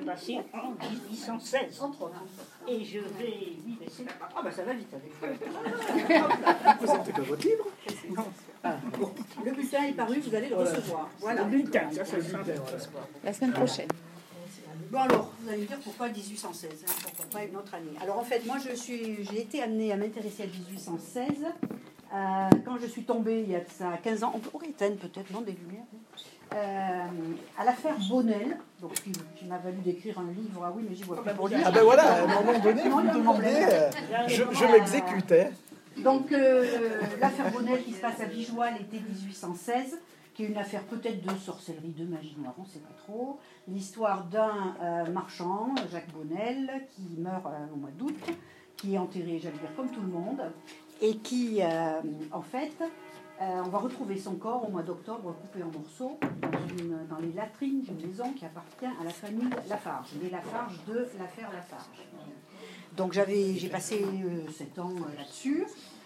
passé en 1816. Et je vais lui laisser la parole. Ah, ben ça va vite avec vous sentez que votre livre Le bulletin est paru, vous allez le recevoir. Voilà. Le bulletin, ça se sent. La semaine prochaine. Bon alors, vous allez me dire pourquoi 1816, hein, pourquoi pas une autre année. Alors en fait, moi j'ai été amenée à m'intéresser à 1816 quand je suis tombée il y a de ça 15 ans, on pourrait éteindre peut-être, non, des lumières, à l'affaire Bonnel, donc qui m'a valu d'écrire un livre. Ah oui, mais j'y vois plus pour lire. Ah ben voilà, à un moment donné, vous me demandez, je m'exécutais. Donc l'affaire Bonnel qui se passe à Vigeois l'été 1816, qui est une affaire peut-être de sorcellerie, de magie noire, on ne sait pas trop. L'histoire d'un marchand, Jacques Bonnel, qui meurt au mois d'août, qui est enterré, j'allais dire, comme tout le monde, et qui, en fait, on va retrouver son corps au mois d'octobre coupé en morceaux dans les latrines d'une maison qui appartient à la famille Lafarge, les Lafarge de l'affaire Lafarge. Donc j'ai passé 7 ans là-dessus.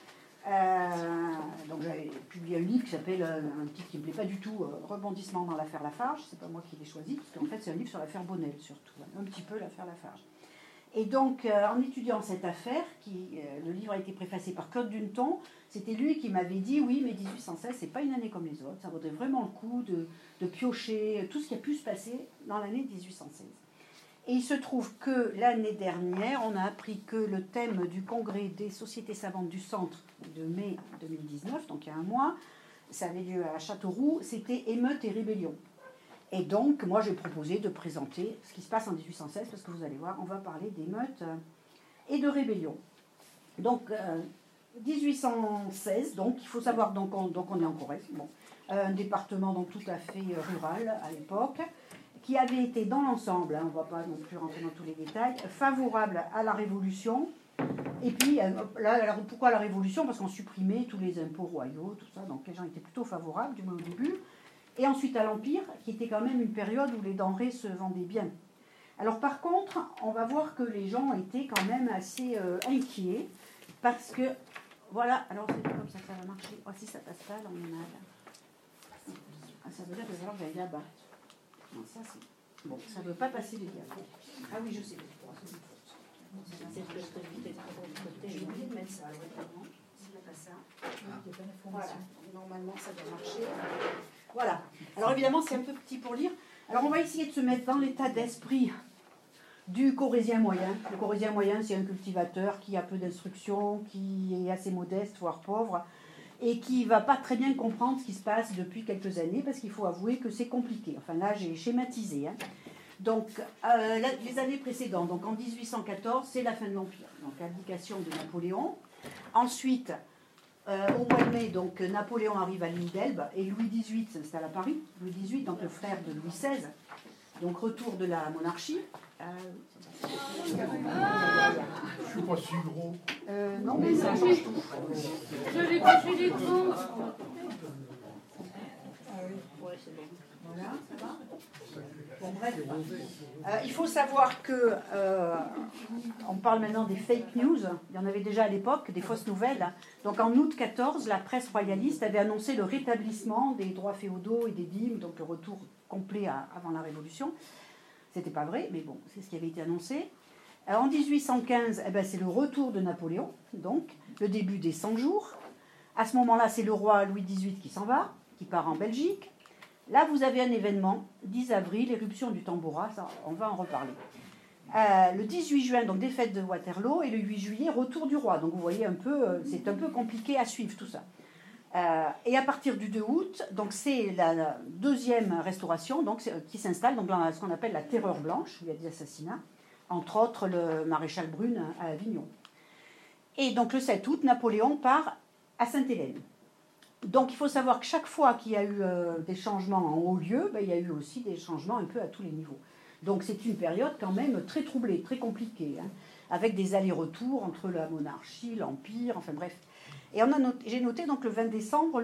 Donc j'avais publié un livre qui s'appelle, un titre qui ne me plaît pas du tout, Rebondissement dans l'affaire Lafarge. C'est pas moi qui l'ai choisi, parce qu'en fait c'est un livre sur l'affaire Bonnel surtout, un petit peu l'affaire Lafarge. Et donc en étudiant cette affaire, le livre a été préfacé par Claude Dunton, c'était lui qui m'avait dit oui, mais 1816 c'est pas une année comme les autres, ça vaudrait vraiment le coup de piocher tout ce qui a pu se passer dans l'année 1816. Et il se trouve que l'année dernière, on a appris que le thème du congrès des sociétés savantes du centre de mai 2019, donc il y a un mois, ça avait lieu à Châteauroux, c'était émeute et rébellion. Et donc, moi, j'ai proposé de présenter ce qui se passe en 1816, parce que vous allez voir, on va parler d'émeute et de rébellion. Donc, 1816, donc, il faut savoir, donc on est en Corrèze, bon, un département donc, tout à fait rural à l'époque, qui avait été dans l'ensemble, on ne va pas non plus rentrer dans tous les détails, favorable à la Révolution. Et puis, là, pourquoi la Révolution? Parce qu'on supprimait tous les impôts royaux, tout ça, donc les gens étaient plutôt favorables, du moins au début. Et ensuite à l'Empire, qui était quand même une période où les denrées se vendaient bien. Alors par contre, on va voir que les gens étaient quand même assez inquiets, parce que, voilà, alors c'est comme ça que ça va marcher. Oh, si ça passe pas, là on est mal. Ah, ça veut dire que va falloir que j'aille là-bas. Non, ça c'est... Bon, ça ne veut pas passer les diapos. Ah oui, je sais. J'ai oublié de mettre ça. C'est pas ça. Voilà, normalement ça doit marcher. Voilà. Alors évidemment, c'est un peu petit pour lire. Alors on va essayer de se mettre dans l'état d'esprit du corrézien moyen. Le corrézien moyen, c'est un cultivateur qui a peu d'instruction, qui est assez modeste, voire pauvre, et qui ne va pas très bien comprendre ce qui se passe depuis quelques années, parce qu'il faut avouer que c'est compliqué. Enfin là, j'ai schématisé. Donc, les années précédentes, donc en 1814, c'est la fin de l'Empire, donc l'abdication de Napoléon. Ensuite, au mois de mai, donc, Napoléon arrive à l'île d'Elbe et Louis XVIII s'installe à Paris. Louis XVIII, donc le frère de Louis XVI, donc retour de la monarchie. Je suis pas si gros. Non, mais ça change tout. Je vais passer les gros. Voilà, ça va. Bon, bref. Il faut savoir que on parle maintenant des fake news. Il y en avait déjà à l'époque, des fausses nouvelles. Donc en août 14, la presse royaliste avait annoncé le rétablissement des droits féodaux et des dîmes, donc le retour complet avant la Révolution. C'était pas vrai, mais bon, c'est ce qui avait été annoncé. En 1815, c'est le retour de Napoléon, donc le début des 100 jours. À ce moment-là, c'est le roi Louis XVIII qui s'en va, qui part en Belgique. Là, vous avez un événement, 10 avril, éruption du Tambora, ça, on va en reparler. Le 18 juin, donc défaite de Waterloo, et le 8 juillet, retour du roi. Donc vous voyez un peu, c'est un peu compliqué à suivre tout ça. Et à partir du 2 août, donc c'est la deuxième restauration donc, qui s'installe, donc dans ce qu'on appelle la terreur blanche, où il y a des assassinats, entre autres le maréchal Brune à Avignon. Et donc le 7 août, Napoléon part à Sainte-Hélène. Donc il faut savoir que chaque fois qu'il y a eu des changements en haut lieu, il y a eu aussi des changements un peu à tous les niveaux. Donc c'est une période quand même très troublée, très compliquée, avec des allers-retours entre la monarchie, l'Empire, enfin bref. Et j'ai noté donc le 20 décembre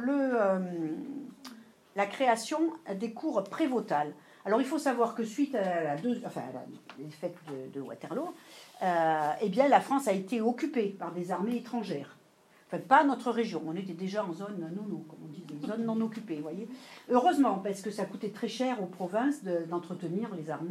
la création des cours prévôtales. Alors il faut savoir que suite à les fêtes de Waterloo, la France a été occupée par des armées étrangères. Enfin, pas notre région. On était déjà en zone nono, comme on dit, zone non occupée, vous voyez. Heureusement, parce que ça coûtait très cher aux provinces d'entretenir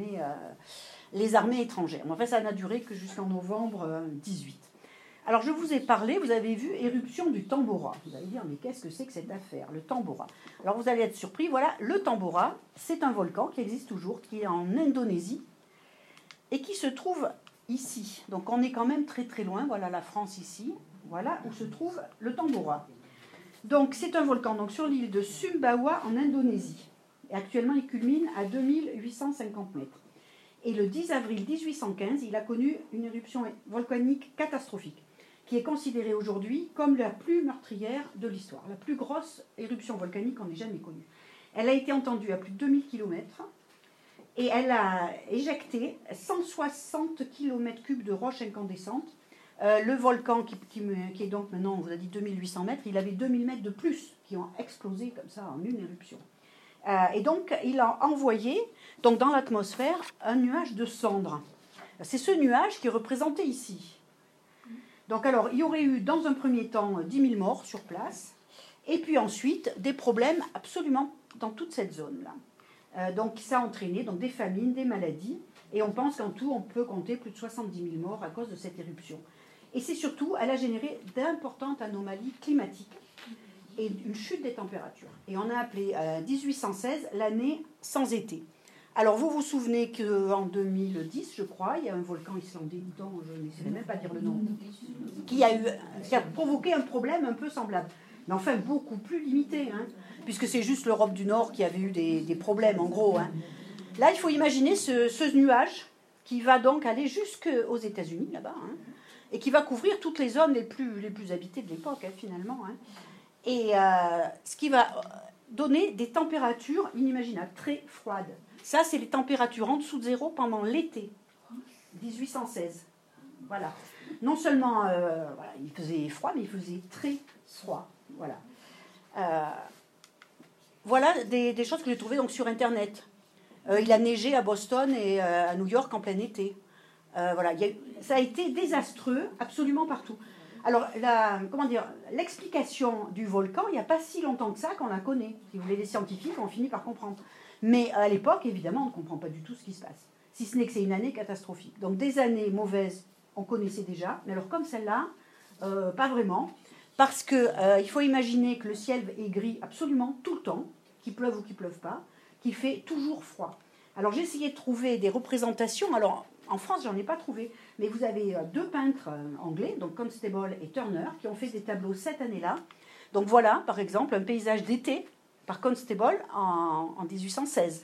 les armées étrangères. Mais enfin, ça n'a duré que jusqu'en novembre 18. Alors, je vous ai parlé, vous avez vu, éruption du Tambora. Vous allez dire, mais qu'est-ce que c'est que cette affaire, le Tambora? Alors, vous allez être surpris, voilà, le Tambora, c'est un volcan qui existe toujours, qui est en Indonésie, et qui se trouve ici. Donc, on est quand même très très loin, voilà la France ici, voilà où se trouve le Tambora. Donc, c'est un volcan donc, sur l'île de Sumbawa, en Indonésie. Et actuellement, il culmine à 2850 mètres. Et le 10 avril 1815, il a connu une éruption volcanique catastrophique, qui est considérée aujourd'hui comme la plus meurtrière de l'histoire, la plus grosse éruption volcanique qu'on ait jamais connue. Elle a été entendue à plus de 2000 km et elle a éjecté 160 km3 de roches incandescentes. Le volcan, qui est donc maintenant, on vous a dit 2800 mètres, il avait 2000 mètres de plus qui ont explosé comme ça en une éruption. Et donc, il a envoyé donc, dans l'atmosphère un nuage de cendres. C'est ce nuage qui est représenté ici. Donc, alors, il y aurait eu dans un premier temps 10 000 morts sur place, et puis ensuite des problèmes absolument dans toute cette zone-là. Donc, ça a entraîné donc, des famines, des maladies, et on pense qu'en tout, on peut compter plus de 70 000 morts à cause de cette éruption. Et c'est surtout, elle a généré d'importantes anomalies climatiques et une chute des températures. Et on a appelé 1816 l'année sans été. Alors vous vous souvenez qu'en 2010, je crois, il y a un volcan islandais, dont je ne sais même pas dire le nom, qui a provoqué un problème un peu semblable. Mais enfin beaucoup plus limité, hein, puisque c'est juste l'Europe du Nord qui avait eu des problèmes en gros. Hein. Là, il faut imaginer ce nuage qui va donc aller jusqu'aux États-Unis, là-bas, hein, et qui va couvrir toutes les zones les plus habitées de l'époque, hein, finalement. Hein. Et ce qui va donner des températures inimaginables, très froides. Ça, c'est les températures en dessous de zéro pendant l'été, 1816. Voilà. Non seulement voilà, il faisait froid, mais il faisait très froid. Voilà. Voilà des choses que j'ai trouvées donc, sur Internet. Il a neigé à Boston et à New York en plein été. Voilà, ça a été désastreux absolument partout. Alors, l'explication du volcan, il n'y a pas si longtemps que ça qu'on la connaît. Si vous voulez, les scientifiques ont fini par comprendre. Mais à l'époque, évidemment, on ne comprend pas du tout ce qui se passe. Si ce n'est que c'est une année catastrophique. Donc, des années mauvaises, on connaissait déjà. Mais alors, comme celle-là, pas vraiment. Parce qu'il faut imaginer que le ciel est gris absolument tout le temps, qu'il pleuve ou qu'il ne pleuve pas, qu'il fait toujours froid. Alors, j'ai essayé de trouver des représentations. Alors, en France, j'en ai pas trouvé. Mais vous avez deux peintres anglais, donc Constable et Turner, qui ont fait des tableaux cette année-là. Donc voilà, par exemple, un paysage d'été par Constable en 1816.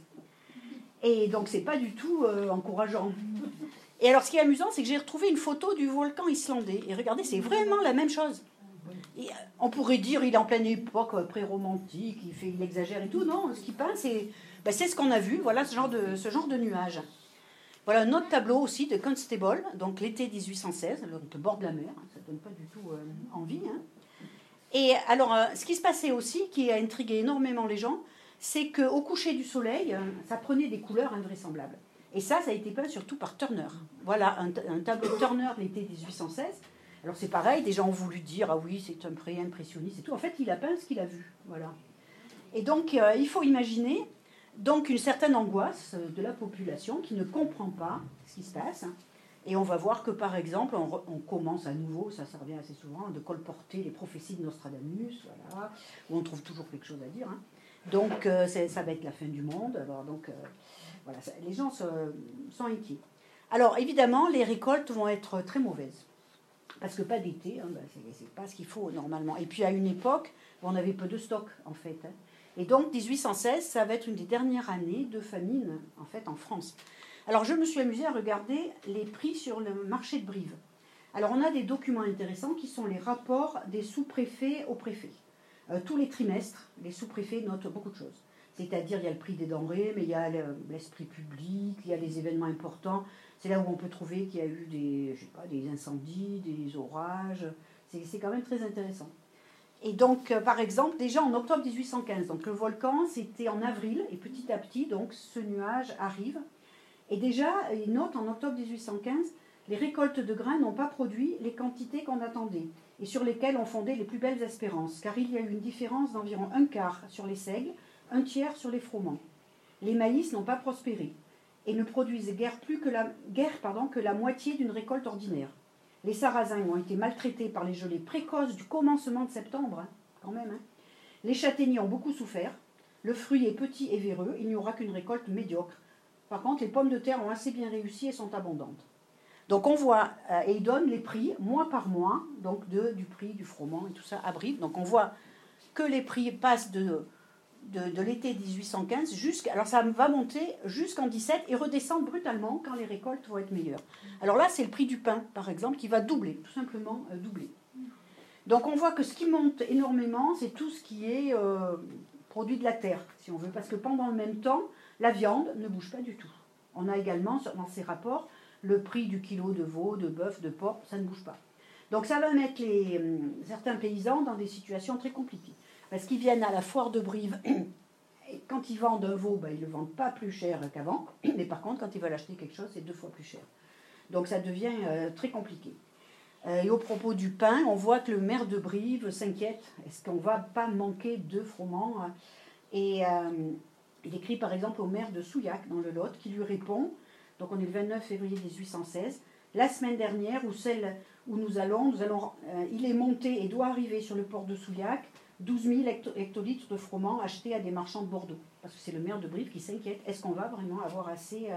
Et donc, c'est pas du tout encourageant. Et alors, ce qui est amusant, c'est que j'ai retrouvé une photo du volcan islandais. Et regardez, c'est vraiment la même chose. Et on pourrait dire il est en pleine époque pré-romantique, il exagère et tout. Non, ce qu'il peint, c'est ce qu'on a vu. Voilà ce genre de nuage. Voilà un autre tableau aussi de Constable, donc l'été 1816, le bord de la mer, ça ne donne pas du tout envie. Hein. Et alors, ce qui se passait aussi, qui a intrigué énormément les gens, c'est qu'au coucher du soleil, ça prenait des couleurs invraisemblables. Et ça a été peint surtout par Turner. Voilà, un tableau de Turner l'été 1816. Alors c'est pareil, des gens ont voulu dire, ah oui, c'est un pré-impressionniste et tout. En fait, il a peint ce qu'il a vu. Voilà. Et donc, il faut imaginer... Donc une certaine angoisse de la population qui ne comprend pas ce qui se passe. Et on va voir que par exemple, on commence à nouveau, ça revient assez souvent, de colporter les prophéties de Nostradamus, voilà, où on trouve toujours quelque chose à dire. Hein. Donc ça va être la fin du monde. Alors, donc, voilà, les gens sont inquiets. Alors évidemment, les récoltes vont être très mauvaises. Parce que pas d'été, hein, c'est pas ce qu'il faut normalement. Et puis à une époque, on avait peu de stock en fait. Hein. Et donc, 1816, ça va être une des dernières années de famine, en fait, en France. Alors, je me suis amusée à regarder les prix sur le marché de Brive. Alors, on a des documents intéressants qui sont les rapports des sous-préfets aux préfets. Tous les trimestres, les sous-préfets notent beaucoup de choses. C'est-à-dire, il y a le prix des denrées, mais il y a l'esprit public, il y a les événements importants. C'est là où on peut trouver qu'il y a eu des incendies, des orages. C'est quand même très intéressant. Et donc, par exemple, déjà en octobre 1815, donc le volcan, c'était en avril, et petit à petit, donc, ce nuage arrive. Et déjà, il note en octobre 1815, les récoltes de grains n'ont pas produit les quantités qu'on attendait. et sur lesquels on fondait les plus belles espérances, car il y a eu une différence d'environ un quart sur les seigles, un tiers sur les froments. Les maïs n'ont pas prospéré et ne produisent guère que la moitié d'une récolte ordinaire. Les sarrasins ont été maltraités par les gelées précoces du commencement de septembre, quand même. Les châtaigniers ont beaucoup souffert. Le fruit est petit et véreux, il n'y aura qu'une récolte médiocre. Par contre, les pommes de terre ont assez bien réussi et sont abondantes. Donc on voit, et ils donnent les prix mois par mois, donc du prix du froment et tout ça à Brive. Donc on voit que les prix passent de l'été 1815 alors ça va monter jusqu'en 17 et redescendre brutalement quand les récoltes vont être meilleures. Alors là, c'est le prix du pain, par exemple, qui va doubler, tout simplement doubler. Donc on voit que ce qui monte énormément, c'est tout ce qui est produit de la terre, si on veut, parce que pendant le même temps, la viande ne bouge pas du tout. On a également, dans ces rapports, le prix du kilo de veau, de bœuf, de porc, ça ne bouge pas. Donc ça va mettre certains paysans dans des situations très compliquées. Parce qu'ils viennent à la foire de Brive, et quand ils vendent un veau, ils ne le vendent pas plus cher qu'avant, mais par contre, quand ils veulent acheter quelque chose, c'est 2 fois plus cher. Donc ça devient très compliqué. Et au propos du pain, on voit que le maire de Brive s'inquiète. Est-ce qu'on ne va pas manquer de froment? Et il écrit par exemple au maire de Souillac, dans le Lot, qui lui répond, donc on est le 29 février 1816, la semaine dernière, ou celle où nous allons il est monté et doit arriver sur le port de Souillac 12 000 hectolitres de froment achetés à des marchands de Bordeaux. Parce que c'est le maire de Brive qui s'inquiète. Est-ce qu'on va vraiment avoir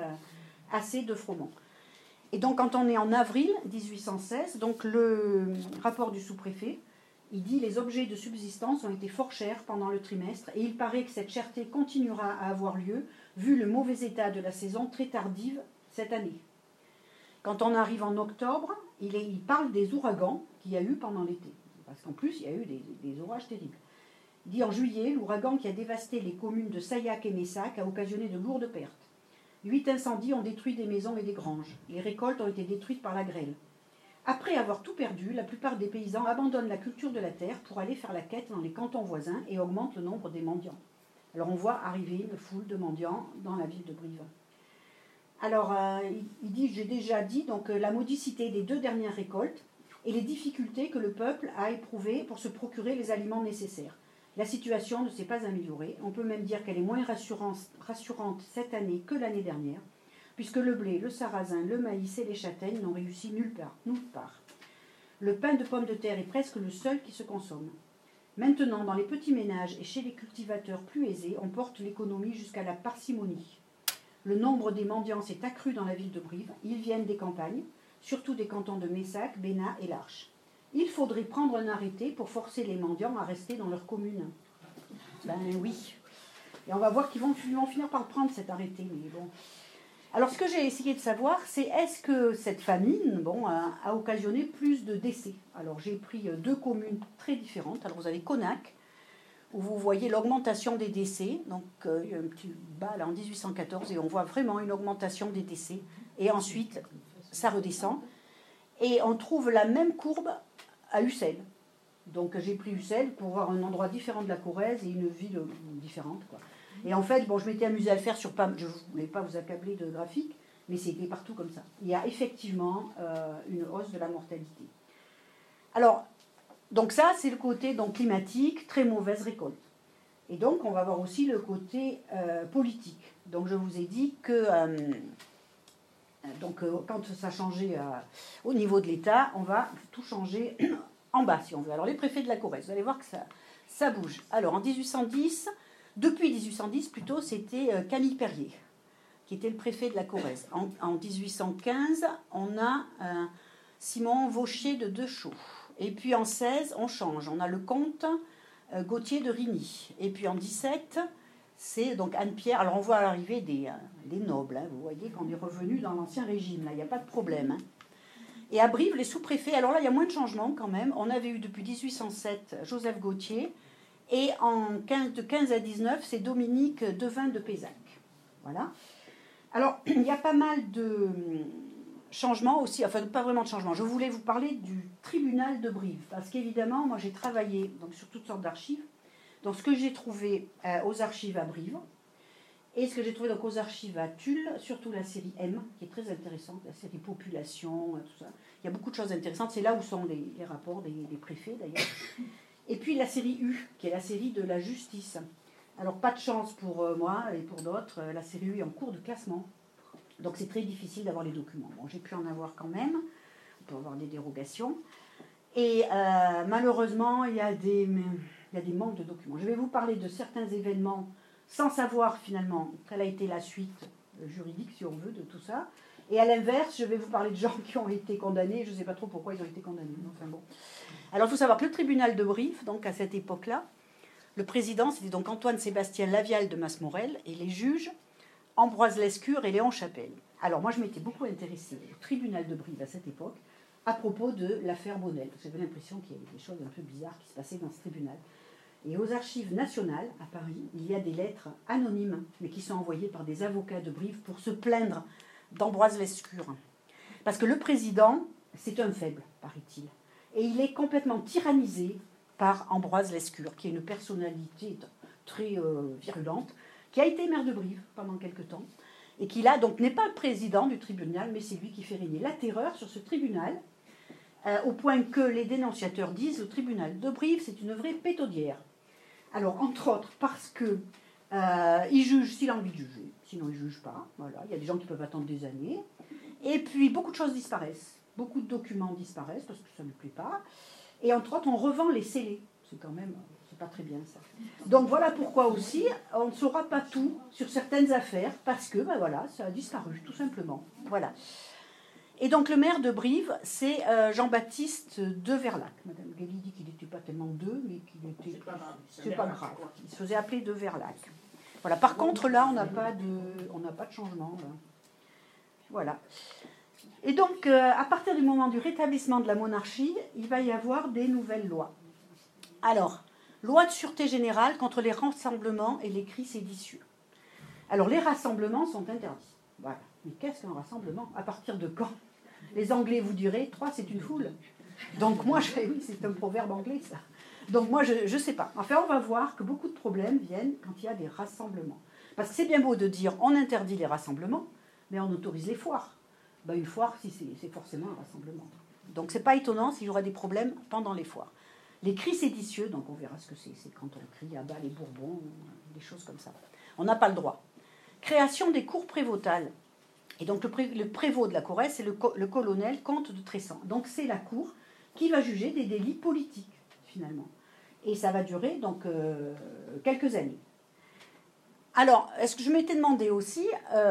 assez de froment? Et donc, quand on est en avril 1816, donc le rapport du sous-préfet, il dit « Les objets de subsistance ont été fort chers pendant le trimestre et il paraît que cette cherté continuera à avoir lieu vu le mauvais état de la saison très tardive cette année. » Quand on arrive en octobre, il parle des ouragans qu'il y a eu pendant l'été. Parce qu'en plus, il y a eu des orages terribles. Il dit en juillet, l'ouragan qui a dévasté les communes de Sailhac et Messac a occasionné de lourdes pertes. 8 incendies ont détruit des maisons et des granges. Les récoltes ont été détruites par la grêle. Après avoir tout perdu, la plupart des paysans abandonnent la culture de la terre pour aller faire la quête dans les cantons voisins et augmentent le nombre des mendiants. Alors on voit arriver une foule de mendiants dans la ville de Brive. Alors il dit, j'ai déjà dit, donc la modicité des 2 dernières récoltes et les difficultés que le peuple a éprouvées pour se procurer les aliments nécessaires. La situation ne s'est pas améliorée. On peut même dire qu'elle est moins rassurante cette année que l'année dernière, puisque le blé, le sarrasin, le maïs et les châtaignes n'ont réussi nulle part. Le pain de pommes de terre est presque le seul qui se consomme. Maintenant, dans les petits ménages et chez les cultivateurs plus aisés, on porte l'économie jusqu'à la parcimonie. Le nombre des mendiants s'est accru dans la ville de Brive. Ils viennent des campagnes, surtout des cantons de Messac, Bénat et l'Arche. Il faudrait prendre un arrêté pour forcer les mendiants à rester dans leur commune. Ben oui. Et on va voir qu'ils vont finir par le prendre, cet arrêté. Mais bon. Alors, ce que j'ai essayé de savoir, c'est est-ce que cette famine a occasionné plus de décès? Alors, j'ai pris 2 communes très différentes. Alors, vous avez Connac, où vous voyez l'augmentation des décès. Donc, il y a un petit bas là en 1814, et on voit vraiment une augmentation des décès. Et ensuite, ça redescend. Et on trouve la même courbe à Ussel. Donc j'ai pris Ussel pour voir un endroit différent de la Corrèze et une ville différente, quoi. Et en fait, je m'étais amusée à le faire je ne voulais pas vous accabler de graphiques, mais c'était partout comme ça. Il y a effectivement une hausse de la mortalité. Alors, donc ça, c'est le côté donc, climatique, très mauvaise récolte. Et donc, on va voir aussi le côté politique. Donc, je vous ai dit que quand ça changeait au niveau de l'État, on va tout changer en bas, si on veut. Alors, les préfets de la Corrèze, vous allez voir que ça bouge. Alors, depuis 1810, plutôt, c'était Camille Perrier, qui était le préfet de la Corrèze. En 1815, on a Simon Vaucher de Deschaux. Et puis en 16, on change. On a le comte Gauthier de Rigny. Et puis en 17, c'est donc Anne-Pierre. Alors on voit à l'arrivée des nobles. Hein. Vous voyez qu'on est revenu dans l'ancien régime. Là, il n'y a pas de problème. Hein. Et à Brive, les sous-préfets. Alors là, il y a moins de changements quand même. On avait eu depuis 1807 Joseph Gauthier. Et de 15 à 19, c'est Dominique Devin de Pézac. Voilà. Alors, il y a pas mal de changements aussi, enfin pas vraiment de changements. Je voulais vous parler du tribunal de Brive, parce qu'évidemment, moi j'ai travaillé donc, sur toutes sortes d'archives. Donc ce que j'ai trouvé aux archives à Brive, Et ce que j'ai trouvé donc aux archives à Tulle, surtout la série M, qui est très intéressante, la série Population, tout ça. Il y a beaucoup de choses intéressantes. C'est là où sont les rapports des préfets, d'ailleurs. Et puis la série U, qui est la série de la justice. Alors, pas de chance pour moi et pour d'autres, la série U est en cours de classement. Donc, c'est très difficile d'avoir les documents. Bon, j'ai pu en avoir quand même. On peut avoir des dérogations. Et malheureusement, il y a des manques de documents. Je vais vous parler de certains événements sans savoir finalement quelle a été la suite juridique, si on veut, de tout ça. Et à l'inverse, je vais vous parler de gens qui ont été condamnés. Je ne sais pas trop pourquoi ils ont été condamnés. Enfin bon. Alors, il faut savoir que le tribunal de Brive, donc à cette époque-là, le président, c'était donc Antoine-Sébastien Lavial de Masmorel, et les juges, Ambroise Lescure et Léon Chapelle. Alors, moi, je m'étais beaucoup intéressée au tribunal de Brive à cette époque, à propos de l'affaire Bonnel. J'avais l'impression qu'il y avait des choses un peu bizarres qui se passaient dans ce tribunal. Et aux archives nationales, à Paris, il y a des lettres anonymes, mais qui sont envoyées par des avocats de Brive pour se plaindre d'Ambroise Lescure. Parce que le président, c'est un faible, paraît-il. Et il est complètement tyrannisé par Ambroise Lescure, qui est une personnalité très virulente, qui a été maire de Brive pendant quelque temps, et qui là, donc, n'est pas le président du tribunal, mais c'est lui qui fait régner la terreur sur ce tribunal, au point que les dénonciateurs disent le tribunal de Brive, c'est une vraie pétaudière. Alors, entre autres, parce que il juge s'il a envie de juger, sinon il ne juge pas. Voilà. Il y a des gens qui peuvent attendre des années. Et puis, beaucoup de choses disparaissent. Beaucoup de documents disparaissent parce que ça ne lui plaît pas. Et entre autres, on revend les scellés. C'est quand même, c'est pas très bien ça. Donc voilà pourquoi aussi, on ne saura pas tout sur certaines affaires parce que, ben voilà, ça a disparu, tout simplement. Voilà. Et donc le maire de Brive, c'est Jean-Baptiste de Verlac. Madame Guély dit qu'il n'était pas tellement deux, mais qu'il était... C'est pas grave. Il se faisait appeler de Verlac. Voilà. Par contre, là, on n'a pas de changement. Là. Voilà. Et donc, à partir du moment du rétablissement de la monarchie, il va y avoir des nouvelles lois. Alors, loi de sûreté générale contre les rassemblements et les cris séditieux. Alors, les rassemblements sont interdits. Voilà. Mais qu'est-ce qu'un rassemblement? À partir de quand? Les Anglais vous diraient, 3 c'est une foule. Donc moi, oui, c'est un proverbe anglais ça. Donc moi, je ne sais pas. Enfin, on va voir que beaucoup de problèmes viennent quand il y a des rassemblements. Parce que c'est bien beau de dire, on interdit les rassemblements, mais on autorise les foires. Ben, une foire, si c'est forcément un rassemblement. Donc c'est pas étonnant s'il y aura des problèmes pendant les foires. Les cris séditieux, donc on verra ce que c'est. C'est quand on crie à bas les Bourbons, des choses comme ça. On n'a pas le droit. Création des cours prévôtales. Et donc le prévôt de la Corrèze, c'est le colonel comte de Tressan. Donc c'est la cour qui va juger des délits politiques, finalement. Et ça va durer donc quelques années. Alors, est-ce que je m'étais demandé aussi,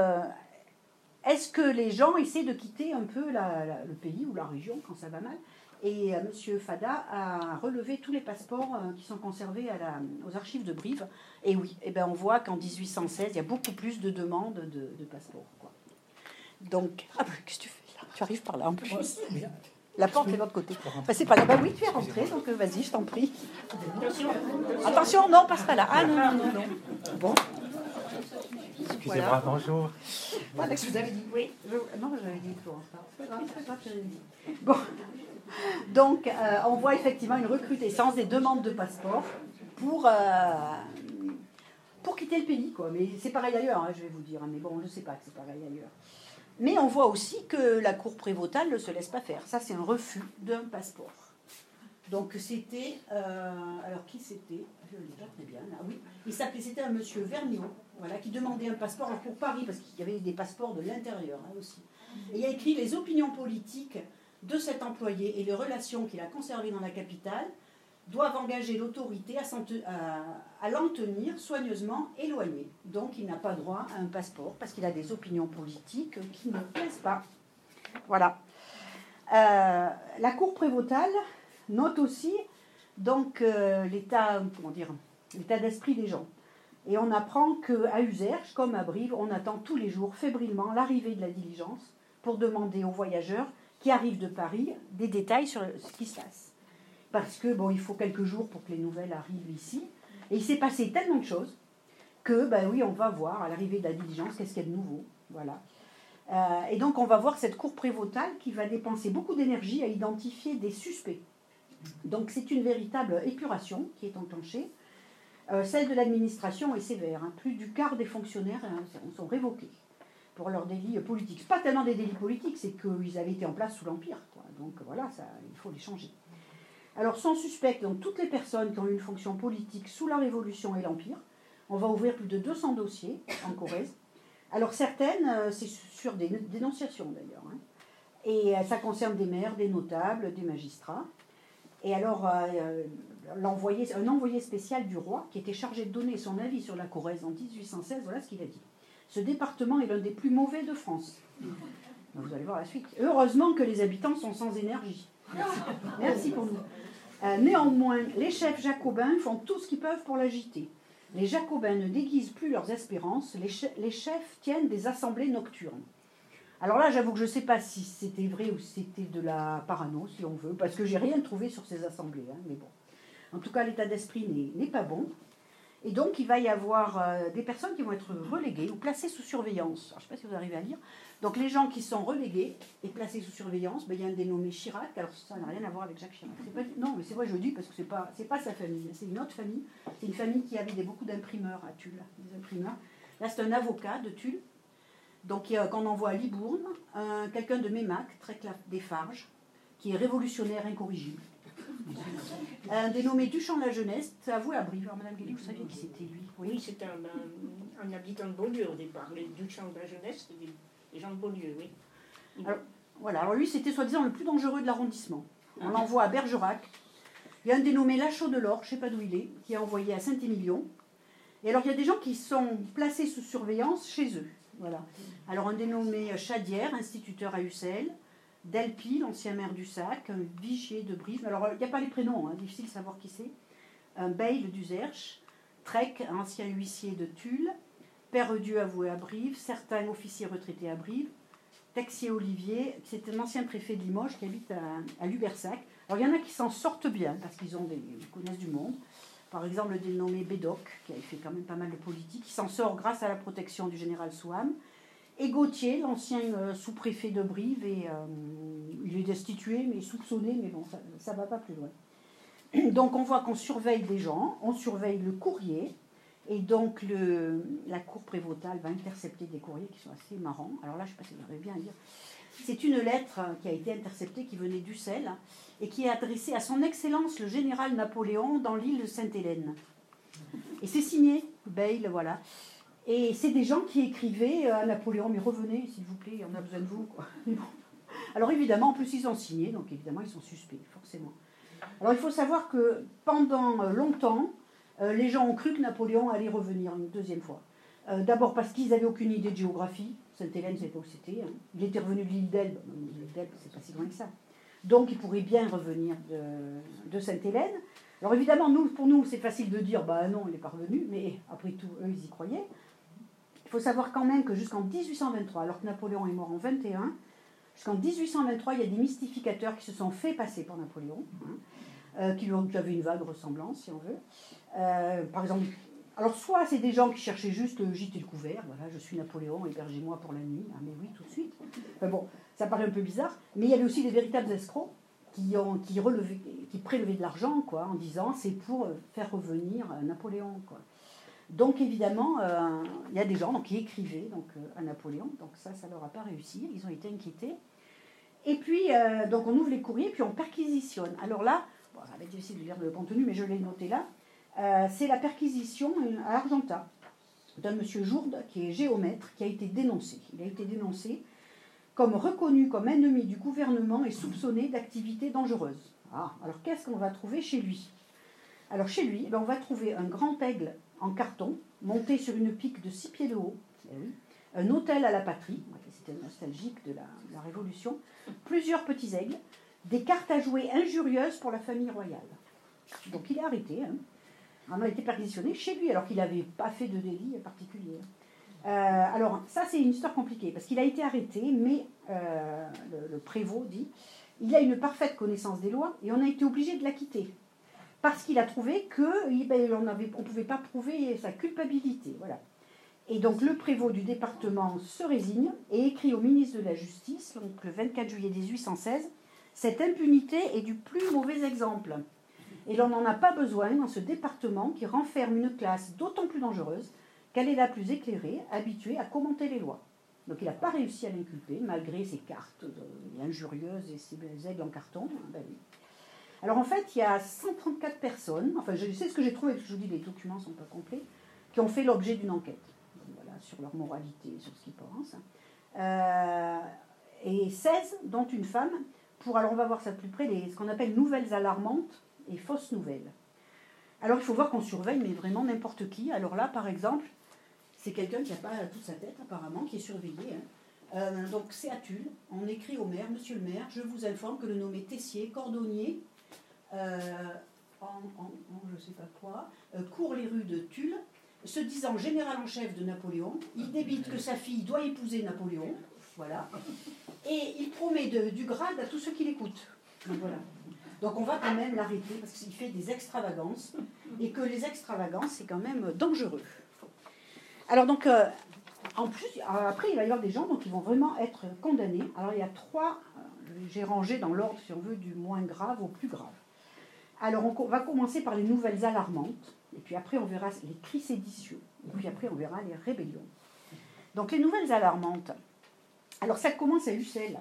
est-ce que les gens essaient de quitter un peu le pays ou la région quand ça va mal? Et M. Fada a relevé tous les passeports qui sont conservés aux archives de Brive. Et oui, on voit qu'en 1816, il y a beaucoup plus de demandes de passeports. Quoi. Donc, qu'est-ce que tu fais là? Tu arrives par là en plus. La porte est de l'autre côté. C'est pas là. Bah oui, tu es rentré, donc vas-y, je t'en prie. Attention, non, passe pas là. Ah non. Bon. Excusez-moi, voilà. Bonjour. Voilà, je vous avais dit. Oui. Non, j'avais dit Florence. C'est pas grave, j'avais dit. Bon. Donc, on voit effectivement une recrudescence des demandes de passeport pour quitter le pays, quoi. Mais c'est pareil ailleurs, hein, je vais vous dire. Mais bon, je ne sais pas que c'est pareil ailleurs. Mais on voit aussi que la cour prévôtale ne se laisse pas faire. Ça, c'est un refus d'un passeport. Donc, c'était... alors, qui c'était? Je ne l'ai pas très bien, là. Oui, c'était un monsieur Vergniaud, voilà, qui demandait un passeport pour Paris, parce qu'il y avait des passeports de l'intérieur, hein, aussi. Et il a écrit les opinions politiques de cet employé et les relations qu'il a conservées dans la capitale doivent engager l'autorité à l'en tenir soigneusement éloigné. Donc il n'a pas droit à un passeport parce qu'il a des opinions politiques qui ne plaisent pas. Voilà. La cour prévôtale note aussi donc l'état d'esprit des gens. Et on apprend qu'à Uzerche, comme à Brive, on attend tous les jours fébrilement l'arrivée de la diligence pour demander aux voyageurs qui arrivent de Paris des détails sur ce qui se passe. Parce que, il faut quelques jours pour que les nouvelles arrivent ici. Et il s'est passé tellement de choses que, oui, on va voir à l'arrivée de la diligence qu'est-ce qu'il y a de nouveau. Voilà. Et donc, on va voir cette cour prévôtale qui va dépenser beaucoup d'énergie à identifier des suspects. Donc, c'est une véritable épuration qui est enclenchée. Celle de l'administration est sévère. Hein. Plus du quart des fonctionnaires sont révoqués pour leurs délits politiques. Ce pas tellement des délits politiques, c'est qu'ils avaient été en place sous l'Empire. Quoi. Donc voilà, ça, il faut les changer. Alors sont suspectes donc toutes les personnes qui ont eu une fonction politique sous la Révolution et l'Empire. On va ouvrir plus de 200 dossiers en Corrèze. Alors certaines, c'est sur des dénonciations d'ailleurs. Hein. Et ça concerne des maires, des notables, des magistrats. Et alors, un envoyé spécial du roi, qui était chargé de donner son avis sur la Corrèze en 1816, voilà ce qu'il a dit. Ce département est l'un des plus mauvais de France. Vous allez voir la suite. Heureusement que les habitants sont sans énergie. Merci, merci pour nous. Néanmoins, les chefs jacobins font tout ce qu'ils peuvent pour l'agiter. Les jacobins ne déguisent plus leurs espérances, les chefs tiennent des assemblées nocturnes. Alors là, j'avoue que je ne sais pas si c'était vrai ou si c'était de la parano, si on veut, parce que j'ai rien trouvé sur ces assemblées. Hein, mais bon. En tout cas, l'état d'esprit n'est pas bon. Et donc, il va y avoir des personnes qui vont être reléguées ou placées sous surveillance. Alors, je ne sais pas si vous arrivez à lire. Donc, les gens qui sont relégués et placés sous surveillance, ben, il y a un dénommé Chirac. Alors, ça n'a rien à voir avec Jacques Chirac. Non, mais c'est vrai, je le dis parce que ce n'est pas sa famille. C'est une autre famille. C'est une famille qui avait beaucoup d'imprimeurs à Tulle. Des imprimeurs. Là, c'est un avocat de Tulle. Donc, qu'on envoie à Libourne, quelqu'un de Mémac, des Farges, qui est révolutionnaire incorrigible. Un dénommé Duchamp-la Jeunesse, avoué à Brive. Alors, Madame Guély, vous saviez qui c'était lui? Oui, c'est un habitant de Beaulieu au départ. Les Duchamp-la Jeunesse, c'était des gens de Beaulieu, oui. Alors, voilà. Alors lui, c'était soi-disant le plus dangereux de l'arrondissement. On l'envoie à Bergerac. Il y a un dénommé Lachaud de l'Or, je ne sais pas d'où il est, qui est envoyé à Saint-Émilion. Et alors, il y a des gens qui sont placés sous surveillance chez eux. Voilà. Alors, un dénommé Chadière, instituteur à Ussel, Delpy, l'ancien maire du Sac, un Vigier de Brive. Alors, il n'y a pas les prénoms, hein, difficile de savoir qui c'est. Un Bayle d'Uzerche, Trec, ancien huissier de Tulle, Perredieu avoué à Brive, certains officiers retraités à Brive, Texier Olivier, c'est un ancien préfet de Limoges qui habite à Lubersac. Alors, il y en a qui s'en sortent bien parce qu'ils connaissent du monde. Par exemple, le dénommé Bédoc, qui avait fait quand même pas mal de politique, qui s'en sort grâce à la protection du général Souham. Et Gauthier, l'ancien sous-préfet de Brive, il est destitué, mais soupçonné, mais bon, ça ne va pas plus loin. Donc on voit qu'on surveille des gens, on surveille le courrier, et donc la cour prévôtale va intercepter des courriers qui sont assez marrants. Alors là, je ne sais pas si vous arrivez bien à dire. C'est une lettre qui a été interceptée, qui venait d'Ussel, et qui est adressée à son Excellence le général Napoléon dans l'île de Sainte-Hélène. Et c'est signé, Bayle, voilà. Et c'est des gens qui écrivaient à Napoléon, mais revenez, s'il vous plaît, on a besoin de vous. Quoi. Alors évidemment, en plus ils ont signé, donc évidemment ils sont suspects, forcément. Alors il faut savoir que pendant longtemps, les gens ont cru que Napoléon allait revenir une deuxième fois. D'abord parce qu'ils n'avaient aucune idée de géographie. Sainte-Hélène, c'est pas où c'était. Hein. Il était revenu de l'île d'Elbe. L'île d'Elbe, c'est pas si loin que ça. Donc il pourrait bien revenir de Sainte-Hélène. Alors évidemment, pour nous, c'est facile de dire, bah non, il n'est pas revenu, mais après tout, eux, ils y croyaient. Il faut savoir quand même que jusqu'en 1823, alors que Napoléon est mort en 21, jusqu'en 1823, il y a des mystificateurs qui se sont fait passer pour Napoléon, hein, qui avaient une vague ressemblance, si on veut. Par exemple, alors soit c'est des gens qui cherchaient juste le gîte et le couvert, voilà, je suis Napoléon, hébergez-moi pour la nuit, ah mais oui, tout de suite. Enfin bon, ça paraît un peu bizarre, mais il y avait aussi des véritables escrocs qui prélevaient de l'argent, quoi, en disant c'est pour faire revenir Napoléon, quoi. Donc évidemment, il y a des gens qui écrivaient à Napoléon, donc ça leur a pas réussi, ils ont été inquiétés. Et puis, donc on ouvre les courriers, puis on perquisitionne. Alors là, bon, ça va être difficile de lire le contenu, mais je l'ai noté là, c'est la perquisition à Argentat d'un monsieur Jourde, qui est géomètre, qui a été dénoncé. Il a été dénoncé comme reconnu comme ennemi du gouvernement et soupçonné d'activités dangereuses. Ah, alors qu'est-ce qu'on va trouver chez lui? Alors chez lui, on va trouver un grand aigle en carton, monté sur une pique de 6 pieds de haut, un hôtel à la patrie, c'était nostalgique de la Révolution, plusieurs petits aigles, des cartes à jouer injurieuses pour la famille royale. Donc il est arrêté, hein. On a été perquisitionné chez lui, alors qu'il n'avait pas fait de délit particulier. Alors ça c'est une histoire compliquée, parce qu'il a été arrêté, mais le prévôt dit, il a une parfaite connaissance des lois, et on a été obligé de l'acquitter. Parce qu'il a trouvé qu'on ne pouvait pas prouver sa culpabilité. Voilà. Et donc le prévôt du département se résigne et écrit au ministre de la Justice, donc le 24 juillet 1816, « Cette impunité est du plus mauvais exemple. Et l'on n'en a pas besoin dans ce département qui renferme une classe d'autant plus dangereuse qu'elle est la plus éclairée, habituée à commenter les lois. Donc il n'a pas réussi à l'inculper, malgré ses cartes injurieuses et ses aigles en carton. Ben oui. Alors en fait, il y a 134 personnes, enfin je sais ce que j'ai trouvé, parce que je vous dis, les documents ne sont pas complets, qui ont fait l'objet d'une enquête, voilà, sur leur moralité, sur ce qu'ils pensent. Et 16, dont une femme, pour, alors on va voir ça de plus près, ce qu'on appelle nouvelles alarmantes et fausses nouvelles. Alors il faut voir qu'on surveille, mais vraiment n'importe qui. Alors là, par exemple, c'est quelqu'un qui n'a pas toute sa tête apparemment, qui est surveillé. Donc c'est à Tulle, on écrit au maire, monsieur le maire, je vous informe que le nommé Tessier, cordonnier, je sais pas quoi, court les rues de Tulle, se disant général en chef de Napoléon, il débite que sa fille doit épouser Napoléon, voilà, et il promet du grade à tous ceux qui l'écoutent. Donc, voilà. Donc on va quand même l'arrêter parce qu'il fait des extravagances, et que les extravagances, c'est quand même dangereux. Alors donc, en plus, après il va y avoir des gens donc, qui vont vraiment être condamnés. Alors il y a 3, j'ai rangé dans l'ordre, si on veut, du moins grave au plus grave. Alors on va commencer par les nouvelles alarmantes, et puis après on verra les cris séditieux, et puis après on verra les rébellions. Donc les nouvelles alarmantes, alors ça commence à Ussel.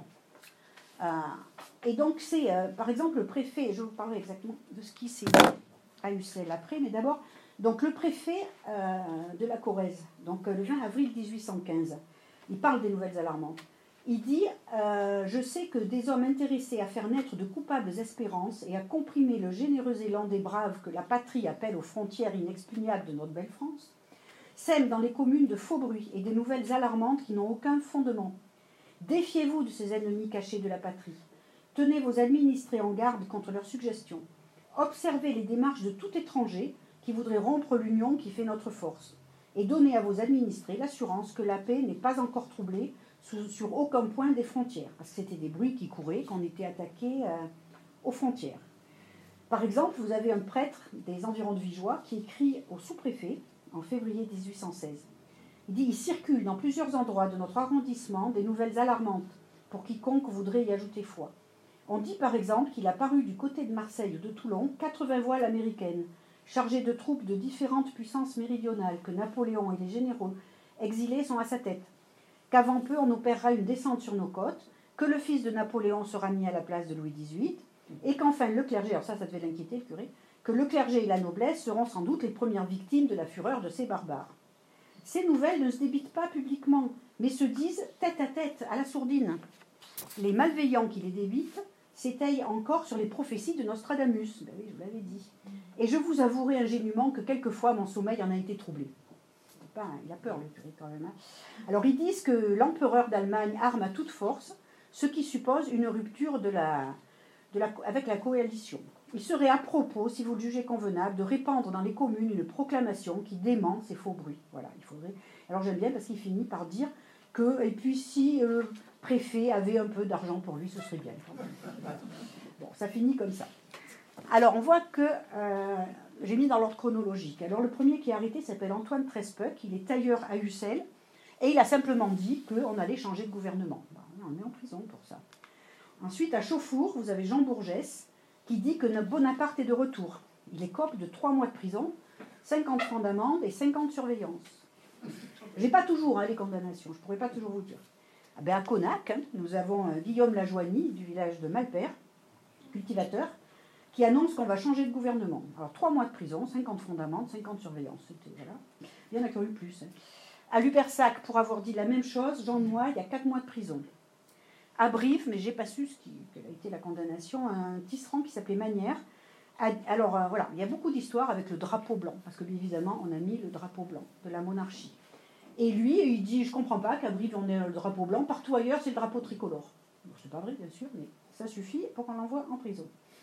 Et donc c'est, par exemple, le préfet, je vous parlerai exactement de ce qui s'est dit à Ussel après, mais d'abord, donc le préfet de la Corrèze, donc le 20 avril 1815, il parle des nouvelles alarmantes. Il dit « Je sais que des hommes intéressés à faire naître de coupables espérances et à comprimer le généreux élan des braves que la patrie appelle aux frontières inexpugnables de notre belle France, sèment dans les communes de faux bruits et des nouvelles alarmantes qui n'ont aucun fondement. Défiez-vous de ces ennemis cachés de la patrie. Tenez vos administrés en garde contre leurs suggestions. Observez les démarches de tout étranger qui voudrait rompre l'union qui fait notre force. Et donnez à vos administrés l'assurance que la paix n'est pas encore troublée sur aucun point des frontières. Parce que c'était des bruits qui couraient, qu'on était attaqué aux frontières. Par exemple, vous avez un prêtre des environs de Vigeois qui écrit au sous-préfet en février 1816. Il dit « Il circule dans plusieurs endroits de notre arrondissement des nouvelles alarmantes pour quiconque voudrait y ajouter foi. On dit par exemple qu'il a paru du côté de Marseille ou de Toulon 80 voiles américaines, chargées de troupes de différentes puissances méridionales, que Napoléon et les généraux exilés sont à sa tête, qu'avant peu on opérera une descente sur nos côtes, que le fils de Napoléon sera mis à la place de Louis XVIII, et qu'enfin le clergé, alors ça devait l'inquiéter le curé, que le clergé et la noblesse seront sans doute les premières victimes de la fureur de ces barbares. Ces nouvelles ne se débitent pas publiquement, mais se disent tête à tête, à la sourdine. Les malveillants qui les débitent s'étayent encore sur les prophéties de Nostradamus. Ben oui, je vous l'avais dit. Et je vous avouerai ingénument que quelquefois mon sommeil en a été troublé. Il a peur, le curé, quand même. Alors, ils disent que l'empereur d'Allemagne arme à toute force, ce qui suppose une rupture avec la coalition. Il serait à propos, si vous le jugez convenable, de répandre dans les communes une proclamation qui dément ces faux bruits. Voilà, il faudrait. Alors j'aime bien parce qu'il finit par dire que, et puis si le préfet avait un peu d'argent pour lui, ce serait bien. Voilà. Bon, ça finit comme ça. Alors on voit que j'ai mis dans l'ordre chronologique. Alors le premier qui est arrêté s'appelle Antoine Trespeuk, il est tailleur à Ussel, et il a simplement dit qu'on allait changer de gouvernement. On est en prison pour ça. Ensuite, à Chauffour, vous avez Jean Bourgès, qui dit que Bonaparte est de retour. Il écope de 3 mois de prison, 50 francs d'amende et 50 surveillances. Je n'ai pas toujours les condamnations, je ne pourrais pas toujours vous dire. À Conac, nous avons Guillaume Lajoigny, du village de Malpère, cultivateur, qui annonce qu'on va changer de gouvernement. Alors 3 mois de prison, 50 francs d'amende, 50 surveillances. Voilà. Il y en a qui ont eu plus. À Lupersac, pour avoir dit la même chose, Jean Noy, il y a 4 mois de prison. À Brive, mais je n'ai pas su quelle a été la condamnation, un tisserand qui s'appelait Manière. Alors voilà, il y a beaucoup d'histoires avec le drapeau blanc, parce que bien évidemment, on a mis le drapeau blanc de la monarchie. Et lui, il dit, je ne comprends pas qu'à Brive, on ait le drapeau blanc, partout ailleurs, c'est le drapeau tricolore. Bon, c'est pas vrai, bien sûr, mais ça suffit pour qu'on l'envoie en prison.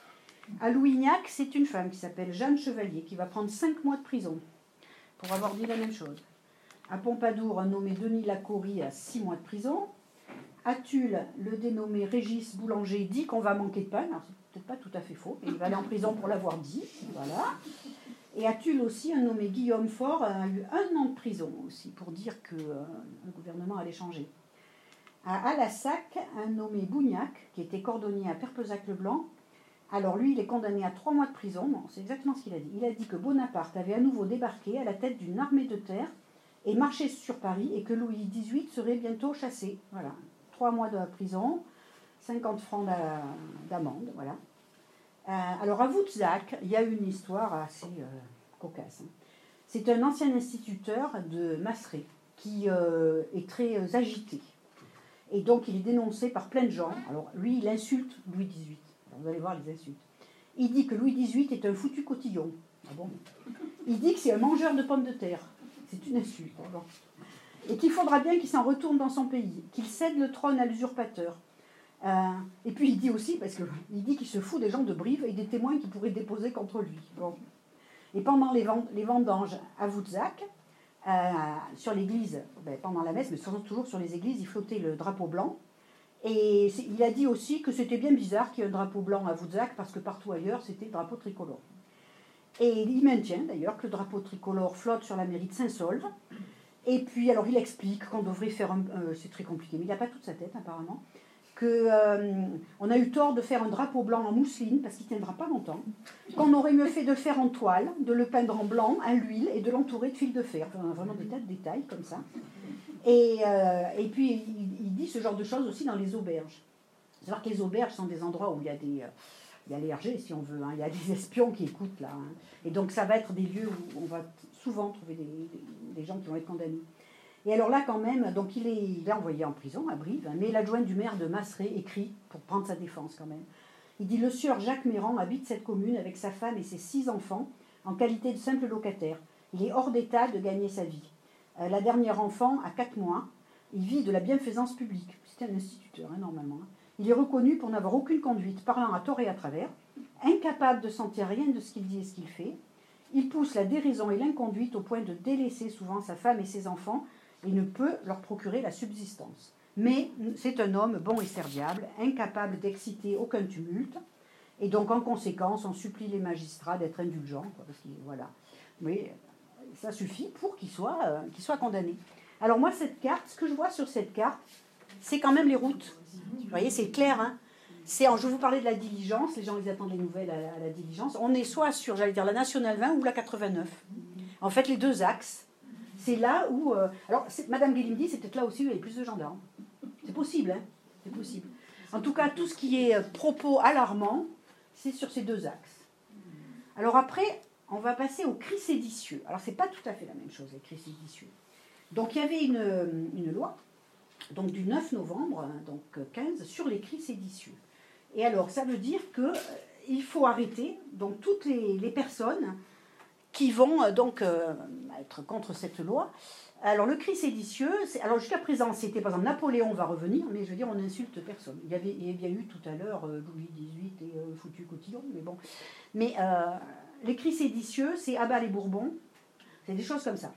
À Louignac, c'est une femme qui s'appelle Jeanne Chevalier, qui va prendre 5 mois de prison pour avoir dit la même chose. À Pompadour, un nommé Denis Lacorie a 6 mois de prison. À Tulle, le dénommé Régis Boulanger dit qu'on va manquer de pain. Alors, c'est peut-être pas tout à fait faux. Et il va aller en prison pour l'avoir dit. Voilà. Et à Tulle aussi, un nommé Guillaume Faure a eu 1 an de prison aussi pour dire que le gouvernement allait changer. À Alassac, un nommé Bougnac, qui était cordonnier à Perpezac-le-Blanc, Alors lui, il est condamné à 3 mois de prison. Bon, c'est exactement ce qu'il a dit. Il a dit que Bonaparte avait à nouveau débarqué à la tête d'une armée de terre et marché sur Paris et que Louis XVIII serait bientôt chassé. Voilà. 3 mois de prison, 50 francs d'amende. Voilà. Alors à Woodzack, il y a une histoire assez cocasse. Hein. C'est un ancien instituteur de Masseret qui est très agité. Et donc il est dénoncé par plein de gens. Alors lui, il insulte Louis XVIII. Alors, vous allez voir les insultes. Il dit que Louis XVIII est un foutu cotillon. Ah bon ? Il dit que c'est un mangeur de pommes de terre. C'est une insulte. Bon. Et qu'il faudra bien qu'il s'en retourne dans son pays, qu'il cède le trône à l'usurpateur. Et puis il dit aussi, parce qu'il dit qu'il se fout des gens de Brive et des témoins qui pourraient déposer contre lui. Bon. Et pendant les vendanges à Woodzack, sur l'église, pendant la messe, mais toujours sur les églises, il flottait le drapeau blanc. Et il a dit aussi que c'était bien bizarre qu'il y ait un drapeau blanc à Woodzack, parce que partout ailleurs, c'était le drapeau tricolore. Et il maintient d'ailleurs que le drapeau tricolore flotte sur la mairie de Saint-Saulve. Et puis, alors il explique qu'on devrait faire c'est très compliqué, mais il n'a pas toute sa tête apparemment, qu'on a eu tort de faire un drapeau blanc en mousseline, parce qu'il ne tiendra pas longtemps, qu'on aurait mieux fait de le faire en toile, de le peindre en blanc, à l'huile, et de l'entourer de fils de fer. Enfin, on a vraiment des tas de détails comme ça. Et puis, il dit ce genre de choses aussi dans les auberges. C'est-à-dire que les auberges sont des endroits où il y a les RG, si on veut, hein. Il y a des espions qui écoutent là. Hein. Et donc, ça va être des lieux où on va souvent trouver des gens qui vont être condamnés. Et alors là, quand même, donc il est envoyé en prison à Brive, mais l'adjoint du maire de Masseret écrit pour prendre sa défense quand même. Il dit « Le sieur Jacques Méran habite cette commune avec sa femme et ses 6 enfants en qualité de simple locataire. Il est hors d'état de gagner sa vie. La dernière enfant a 4 mois. Il vit de la bienfaisance publique. » C'était un instituteur, hein, normalement. Hein. Il est reconnu pour n'avoir aucune conduite, parlant à tort et à travers, incapable de sentir rien de ce qu'il dit et ce qu'il fait. Il pousse la déraison et l'inconduite au point de délaisser souvent sa femme et ses enfants et ne peut leur procurer la subsistance. Mais c'est un homme bon et serviable, incapable d'exciter aucun tumulte, et donc en conséquence, on supplie les magistrats d'être indulgents, quoi, parce que, voilà. Mais ça suffit pour qu'il soit condamné. Alors moi, cette carte, ce que je vois sur cette carte, c'est quand même les routes. Vous voyez, c'est clair, hein. Je vais vous parler de la diligence, les gens ils attendent les nouvelles à la diligence. On est soit sur, j'allais dire, la Nationale 20 ou la 89. En fait, les 2 axes. C'est là où... alors, Madame Guélim dit, c'est peut-être là aussi où il y a plus de gendarmes. C'est possible, hein. C'est possible. En tout cas, tout ce qui est propos alarmants, c'est sur ces 2 axes. Alors après, on va passer aux cris séditieux. Alors, c'est pas tout à fait la même chose, les cris séditieux. Donc, il y avait une loi, donc du 9 novembre, donc 15, sur les cris séditieux. Et alors, ça veut dire qu'il faut arrêter donc, toutes les personnes qui vont donc être contre cette loi. Alors, le cri séditieux, alors jusqu'à présent, c'était par exemple Napoléon va revenir, mais je veux dire, on n'insulte personne. Il y avait bien eu tout à l'heure Louis XVIII et foutu cotillon, mais bon. Mais les cris séditieux, c'est abat les Bourbons, c'est des choses comme ça.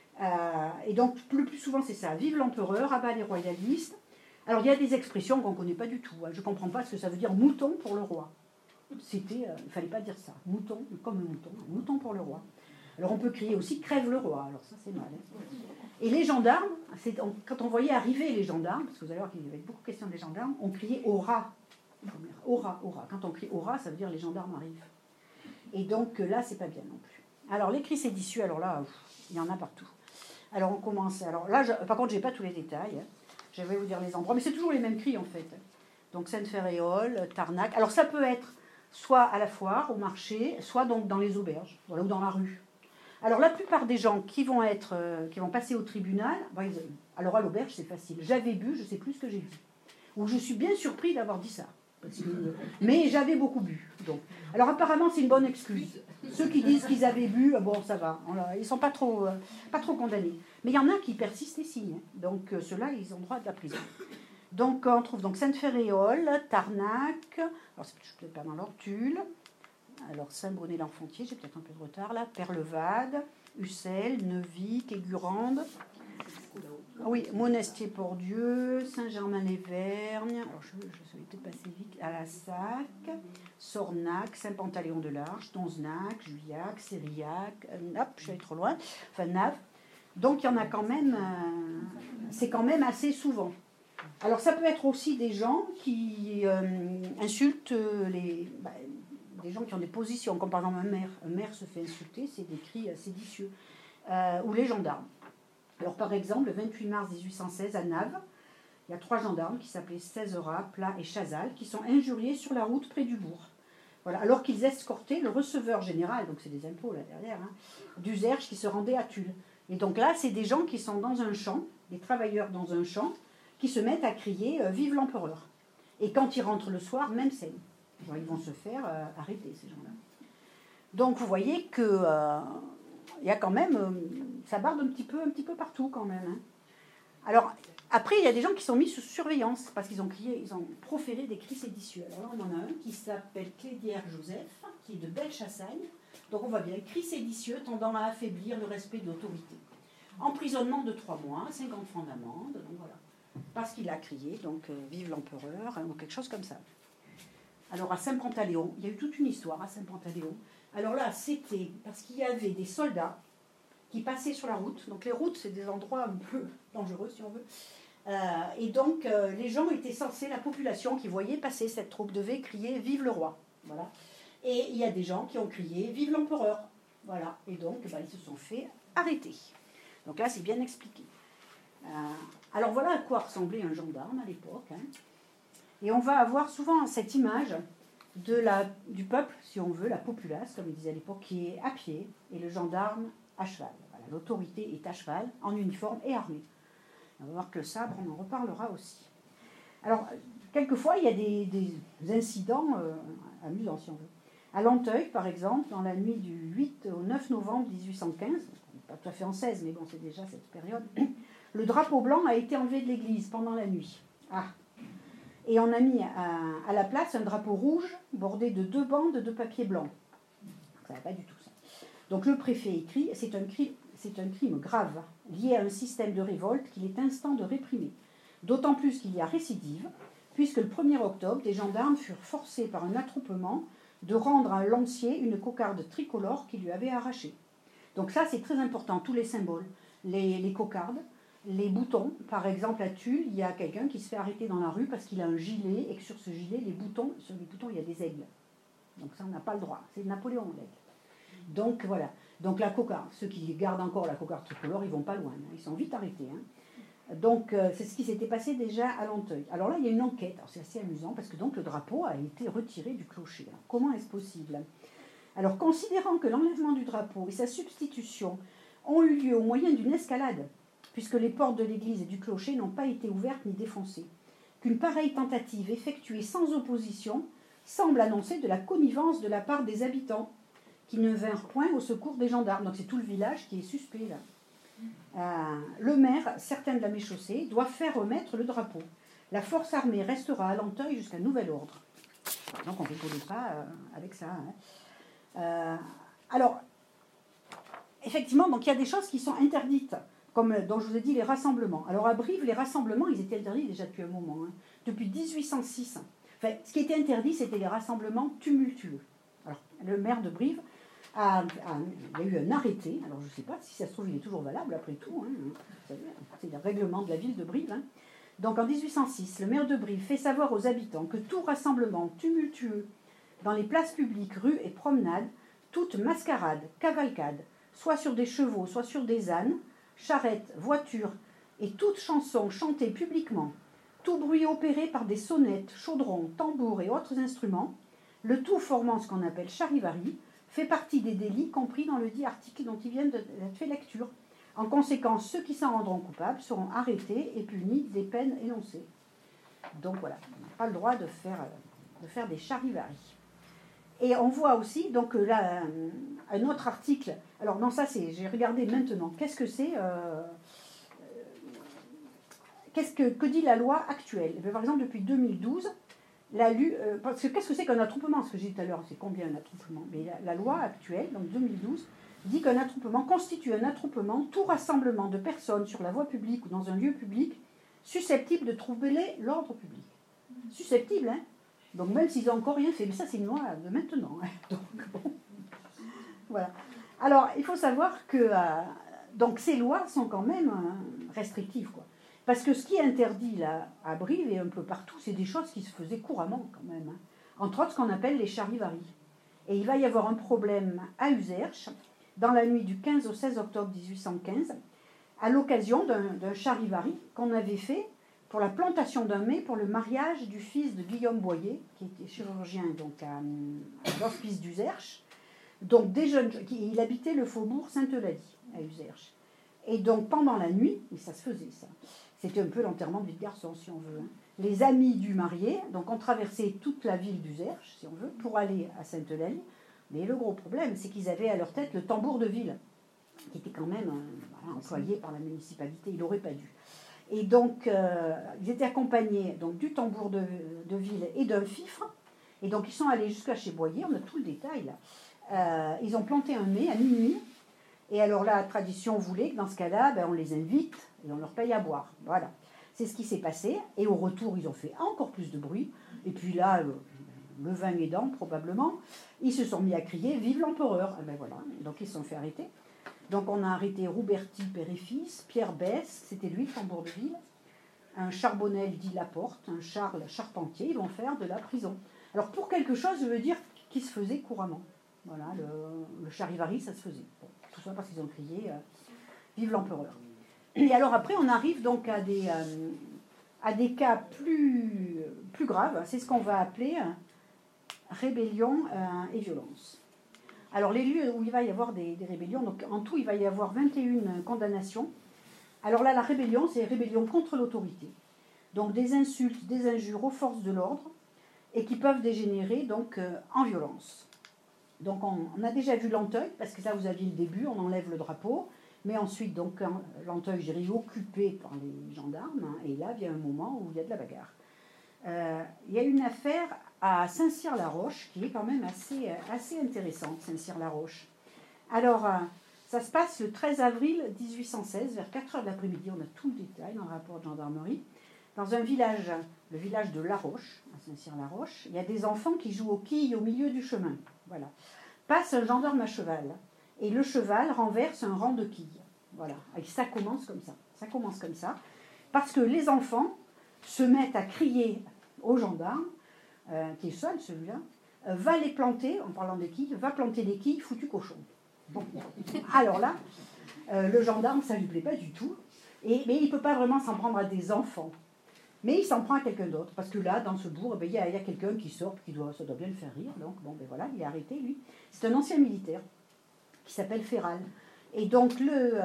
Et donc, le plus souvent, c'est ça. Vive l'empereur, abat les royalistes. Alors, il y a des expressions qu'on ne connaît pas du tout. Hein. Je ne comprends pas ce que ça veut dire mouton pour le roi. Il ne fallait pas dire ça. Mouton, comme le mouton. Mouton pour le roi. Alors, on peut crier aussi crève le roi. Alors, ça, c'est mal. Hein. Et les gendarmes, quand on voyait arriver les gendarmes, parce que vous allez voir qu'il y avait beaucoup de questions des gendarmes, on criait au rat. Au rat, au rat. Quand on crie au rat, ça veut dire les gendarmes arrivent. Et donc, là, c'est pas bien non plus. Alors, les cris séditieux, alors là, il y en a partout. Alors, on commence. Alors là, par contre, je n'ai pas tous les détails. Hein. Je vais vous dire les endroits, mais c'est toujours les mêmes cris en fait. Donc Sainte-Féréole, Tarnac. Alors ça peut être soit à la foire, au marché, soit donc dans les auberges, voilà, ou dans la rue. Alors la plupart des gens qui vont passer au tribunal, alors à l'auberge c'est facile. J'avais bu, je ne sais plus ce que j'ai vu. Ou je suis bien surpris d'avoir dit ça. Mais j'avais beaucoup bu. Donc. Alors apparemment c'est une bonne excuse. Ceux qui disent qu'ils avaient bu, bon ça va, ils ne sont pas trop condamnés. Mais il y en a qui persistent et signent. Donc ceux-là, ils ont droit de la prison. Donc on trouve donc Sainte-Féréole, Tarnac, alors c'est peut-être pas dans l'ordre, Tulle, alors Saint-Bonnet-l'Enfantier, j'ai peut-être un peu de retard là, Perlevade, Ussel, Neuvic, Aigurande, oui, Monestier-Port-Dieu, Saint-Germain-les-Vergnes, alors je vais peut-être passer vite, à la Sac, Sornac, Saint-Pantaléon-de-l'Arche, Donzenac, Juillac, Sérillac, hop, je suis allée trop loin, enfin Naves. Donc il y en a quand même, c'est quand même assez souvent. Alors ça peut être aussi des gens qui insultent des gens qui ont des positions, comme par exemple un maire. Un maire se fait insulter, c'est des cris séditieux. Ou les gendarmes. Alors par exemple, le 28 mars 1816 à Naves, il y a 3 gendarmes qui s'appelaient Césarat, Plat et Chazal, qui sont injuriés sur la route près du bourg. Voilà, alors qu'ils escortaient le receveur général, donc c'est des impôts là derrière, d'Uzerche qui se rendait à Tulle. Et donc là, c'est des gens qui sont dans un champ, des travailleurs dans un champ, qui se mettent à crier « Vive l'empereur !» Et quand ils rentrent le soir, même scène. Ils vont se faire arrêter, ces gens-là. Donc vous voyez que il y a quand même, ça barde un petit peu partout quand même. Hein. Alors, après, il y a des gens qui sont mis sous surveillance parce qu'ils ont crié, ils ont proféré des cris séditieux. Alors là, on en a un qui s'appelle Clédière Joseph, qui est de Belchassagne. Donc on voit bien, cris séditieux tendant à affaiblir le respect de l'autorité. Emprisonnement de 3 mois, 50 francs d'amende, donc voilà. Parce qu'il a crié, donc vive l'empereur, ou quelque chose comme ça. Alors à Saint-Pantaléon, il y a eu toute une histoire à Saint-Pantaléon. Alors là, c'était parce qu'il y avait des soldats qui passaient sur la route. Donc les routes, c'est des endroits un peu dangereux, si on veut. Et donc, les gens étaient censés, la population qui voyait passer cette troupe devait crier « Vive le roi ». Voilà. Et il y a des gens qui ont crié « Vive l'empereur ». Voilà. Et donc, ils se sont fait arrêter. Donc là, c'est bien expliqué. Alors voilà à quoi ressemblait un gendarme à l'époque. Hein. Et on va avoir souvent cette image du peuple, si on veut, la populace, comme il disait à l'époque, qui est à pied, et le gendarme à cheval. Voilà, l'autorité est à cheval, en uniforme et armé. On va voir que le sabre, on en reparlera aussi. Alors, quelquefois, il y a des incidents amusants, si on veut. À Lanteuil, par exemple, dans la nuit du 8 au 9 novembre 1815, pas tout à fait en 16, mais bon, c'est déjà cette période, le drapeau blanc a été enlevé de l'église pendant la nuit. Ah. Et on a mis à la place un drapeau rouge bordé de 2 bandes de papier blanc. Ça va pas du tout, ça. Donc le préfet écrit, c'est un crime grave, lié à un système de révolte qu'il est instant de réprimer. D'autant plus qu'il y a récidive, puisque le 1er octobre, des gendarmes furent forcés par un attroupement de rendre à un lancier une cocarde tricolore qu'il lui avait arrachée. Donc ça, c'est très important, tous les symboles, les cocardes, les boutons. Par exemple, à Tulle, il y a quelqu'un qui se fait arrêter dans la rue parce qu'il a un gilet et que sur ce gilet, sur les boutons, il y a des aigles. Donc ça, on n'a pas le droit. C'est Napoléon, l'aigle. Donc voilà. Donc la cocarde, ceux qui gardent encore la cocarde tricolore, ils vont pas loin. Hein. Ils sont vite arrêtés. Hein. Donc c'est ce qui s'était passé déjà à Lanteuil. Alors là, il y a une enquête. Alors c'est assez amusant parce que donc le drapeau a été retiré du clocher. Alors, comment est-ce possible ? Alors considérant que l'enlèvement du drapeau et sa substitution ont eu lieu au moyen d'une escalade, puisque les portes de l'église et du clocher n'ont pas été ouvertes ni défoncées, qu'une pareille tentative effectuée sans opposition semble annoncer de la connivence de la part des habitants, qui ne vinrent point au secours des gendarmes. Donc c'est tout le village qui est suspect là. Le maire, certain de la méchaussée, doit faire remettre le drapeau. La force armée restera à Lanteuil jusqu'à nouvel ordre. Donc on ne rigolait pas avec ça. Hein. Alors, effectivement, donc il y a des choses qui sont interdites, comme dont je vous ai dit les rassemblements. Alors à Brive, les rassemblements, ils étaient interdits déjà depuis un moment, hein, depuis 1806. Enfin, ce qui était interdit, c'était les rassemblements tumultueux. Alors, le maire de Brive il y a eu un arrêté, alors je ne sais pas si ça se trouve, il est toujours valable après tout, hein, vous savez, c'est le règlement de la ville de Brive. Hein. Donc en 1806, le maire de Brive fait savoir aux habitants que tout rassemblement tumultueux dans les places publiques, rues et promenades, toute mascarade, cavalcade, soit sur des chevaux, soit sur des ânes, charrettes, voitures, et toute chanson chantée publiquement, tout bruit opéré par des sonnettes, chaudrons, tambours et autres instruments, le tout formant ce qu'on appelle charivari, fait partie des délits compris dans le dit article dont il vient d'être fait lecture. En conséquence, ceux qui s'en rendront coupables seront arrêtés et punis des peines énoncées. Donc voilà, on n'a pas le droit de faire des charivaris. Et on voit aussi, donc là, un autre article. Alors non, ça c'est, j'ai regardé maintenant. Qu'est-ce que c'est que dit la loi actuelle ? Par exemple, depuis 2012, parce que qu'est-ce que c'est qu'un attroupement ? Ce que j'ai dit tout à l'heure, c'est combien un attroupement ? Mais la loi actuelle, donc 2012, dit qu'un attroupement constitue un attroupement, tout rassemblement de personnes sur la voie publique ou dans un lieu public susceptible de troubler l'ordre public. Susceptible, hein ? Donc même s'ils n'ont encore rien fait, mais ça c'est une loi de maintenant. Hein. Donc, bon. Voilà. Alors il faut savoir que donc ces lois sont quand même restrictives, quoi. Parce que ce qui est interdit là à Brive et un peu partout, c'est des choses qui se faisaient couramment quand même. Hein. Entre autres ce qu'on appelle les charivaris. Et il va y avoir un problème à Uzerche, dans la nuit du 15 au 16 octobre 1815, à l'occasion d'un charivari qu'on avait fait pour la plantation d'un mai pour le mariage du fils de Guillaume Boyer, qui était chirurgien donc à l'hospice d'Uzerche. Donc des jeunes, il habitait le faubourg Sainte-Eulalie à Uzerche. Et donc pendant la nuit, et ça se faisait ça, c'était un peu l'enterrement de vie de garçon si on veut. Hein. Les amis du marié, donc ont traversé toute la ville d'Uzerche, si on veut, pour aller à Sainte-Eulalie. Mais le gros problème, c'est qu'ils avaient à leur tête le tambour de ville, qui était quand même employé par la municipalité, il n'aurait pas dû. Et donc, ils étaient accompagnés donc, du tambour de ville et d'un fifre. Et donc, ils sont allés jusqu'à chez Boyer, on a tout le détail là. Ils ont planté un mai à minuit. Et alors là, la tradition voulait que dans ce cas-là, on les invite et on leur paye à boire. Voilà. C'est ce qui s'est passé. Et au retour, ils ont fait encore plus de bruit. Et puis là, le vin aidant, probablement, ils se sont mis à crier « Vive l'empereur !» Voilà. Donc, ils se sont fait arrêter. Donc on a arrêté Rouberti, père et fils, Pierre Besse, c'était lui, le tambour de ville, un Charbonnel dit Laporte, un Charles Charpentier, ils vont faire de la prison. Alors pour quelque chose, je veux dire, qui se faisait couramment. Voilà, le charivari, ça se faisait. Bon, tout ça parce qu'ils ont crié Vive l'empereur. Et alors après, on arrive donc à des cas plus graves, c'est ce qu'on va appeler rébellion et violence. Alors, les lieux où il va y avoir des rébellions, donc en tout, il va y avoir 21 condamnations. Alors là, la rébellion, c'est rébellion contre l'autorité. Donc, des insultes, des injures aux forces de l'ordre, et qui peuvent dégénérer donc en violence. Donc, on a déjà vu Lanteuil, parce que là, vous aviez le début, on enlève le drapeau, mais ensuite, donc, Lanteuil, je dirais, occupé par les gendarmes, hein, et là, il y a un moment où il y a de la bagarre. Il y a une affaire à Saint-Cyr-la-Roche qui est quand même assez intéressante, Saint-Cyr-la-Roche. Alors, ça se passe le 13 avril 1816, vers 4h de l'après-midi, on a tout le détail dans le rapport de gendarmerie, dans un village, le village de La Roche, à Saint-Cyr-la-Roche, il y a des enfants qui jouent aux quilles au milieu du chemin. Voilà. Passe un gendarme à cheval, et le cheval renverse un rang de quilles. Voilà. Et ça commence comme ça. Ça commence comme ça, parce que les enfants se mettent à crier aux gendarmes, qui est seul celui-là, va les planter, en parlant des quilles, va planter des quilles, foutu cochon. Bon. Alors là, le gendarme, ça ne lui plaît pas du tout, mais il ne peut pas vraiment s'en prendre à des enfants. Mais il s'en prend à quelqu'un d'autre, parce que là, dans ce bourg, il y a quelqu'un qui sort, ça doit bien le faire rire, donc voilà, il est arrêté, lui. C'est un ancien militaire, qui s'appelle Ferral. Et donc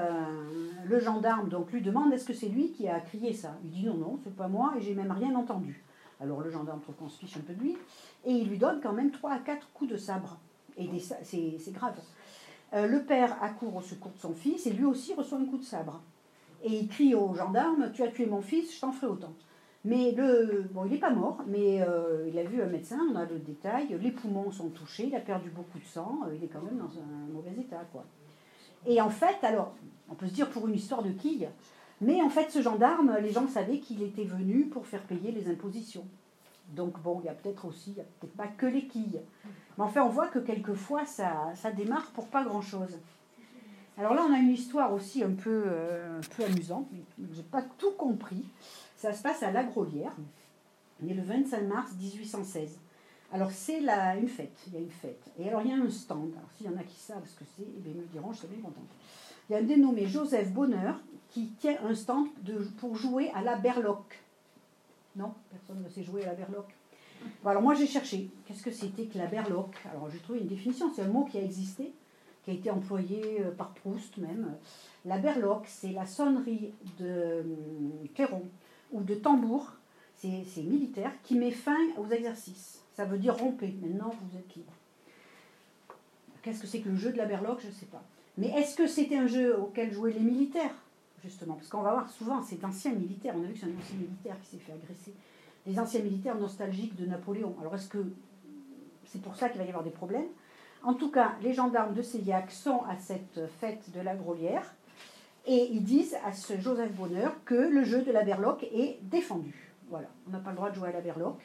le gendarme donc, lui demande est-ce que c'est lui qui a crié ça. Il dit non, c'est pas moi et j'ai même rien entendu. Alors le gendarme trouve qu'on se fiche un peu de lui et il lui donne quand même 3 à 4 coups de sabre. Et c'est grave. Le père accourt au secours de son fils et lui aussi reçoit un coup de sabre. Et il crie au gendarme tu as tué mon fils, je t'en ferai autant. Mais il n'est pas mort, mais il a vu un médecin, on a le détail, les poumons sont touchés, il a perdu beaucoup de sang, il est quand même dans un mauvais état, quoi. Et en fait, alors, on peut se dire pour une histoire de quilles, mais en fait, ce gendarme, les gens savaient qu'il était venu pour faire payer les impositions. Donc bon, il y a peut-être pas que les quilles. Mais enfin, on voit que quelquefois, ça démarre pour pas grand-chose. Alors là, on a une histoire aussi un peu amusante, mais je n'ai pas tout compris. Ça se passe à La Grolière, on est le 25 mars 1816. Alors c'est une fête, il y a une fête. Et alors il y a un stand, alors s'il y en a qui savent ce que c'est, ils me diront, je serais bien contente. Il y a un dénommé Joseph Bonheur qui tient un stand pour jouer à la berloque. Non, personne ne sait jouer à la berloque. Bon, alors moi j'ai cherché, qu'est-ce que c'était que la berloque? Alors j'ai trouvé une définition, c'est un mot qui a existé, qui a été employé par Proust même. La berloque, c'est la sonnerie de clairon ou de tambour, c'est militaire, qui met fin aux exercices. Ça veut dire rompez, maintenant vous êtes libre. Qu'est-ce que c'est que le jeu de la berloque? Je ne sais pas. Mais est-ce que c'était un jeu auquel jouaient les militaires? Justement, parce qu'on va voir souvent, c'est d'anciens militaires. On a vu que c'est un ancien militaire qui s'est fait agresser. Des anciens militaires nostalgiques de Napoléon. Alors est-ce que c'est pour ça qu'il va y avoir des problèmes? En tout cas, les gendarmes de Seillac sont à cette fête de la Grolière et ils disent à ce Joseph Bonheur que le jeu de la berloque est défendu. Voilà, on n'a pas le droit de jouer à la berloque.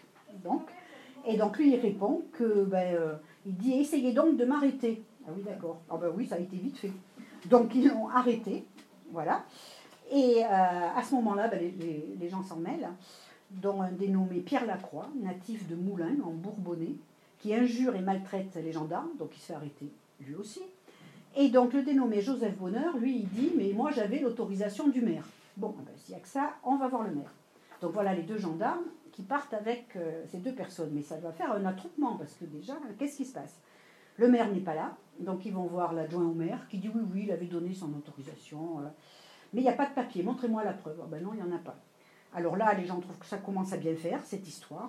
Et donc lui, il répond que, il dit, essayez donc de m'arrêter. Ah oui, d'accord. Ah ben oui, ça a été vite fait. Donc ils l'ont arrêté, voilà. Et à ce moment-là, les gens s'en mêlent, dont un dénommé Pierre Lacroix, natif de Moulins, en Bourbonnais, qui injure et maltraite les gendarmes, donc il se fait arrêter lui aussi. Et donc le dénommé Joseph Bonheur, lui, il dit « mais moi j'avais l'autorisation du maire ». Bon, ben, s'il n'y a que ça, on va voir le maire. Donc voilà les deux gendarmes qui partent avec ces deux personnes. Mais ça va faire un attroupement, parce que déjà, qu'est-ce qui se passe? Le maire n'est pas là, donc ils vont voir l'adjoint au maire, qui dit « oui, il avait donné son autorisation, mais il n'y a pas de papier, montrez-moi la preuve ». Oh, ben non, il n'y en a pas. Alors là, les gens trouvent que ça commence à bien faire, cette histoire,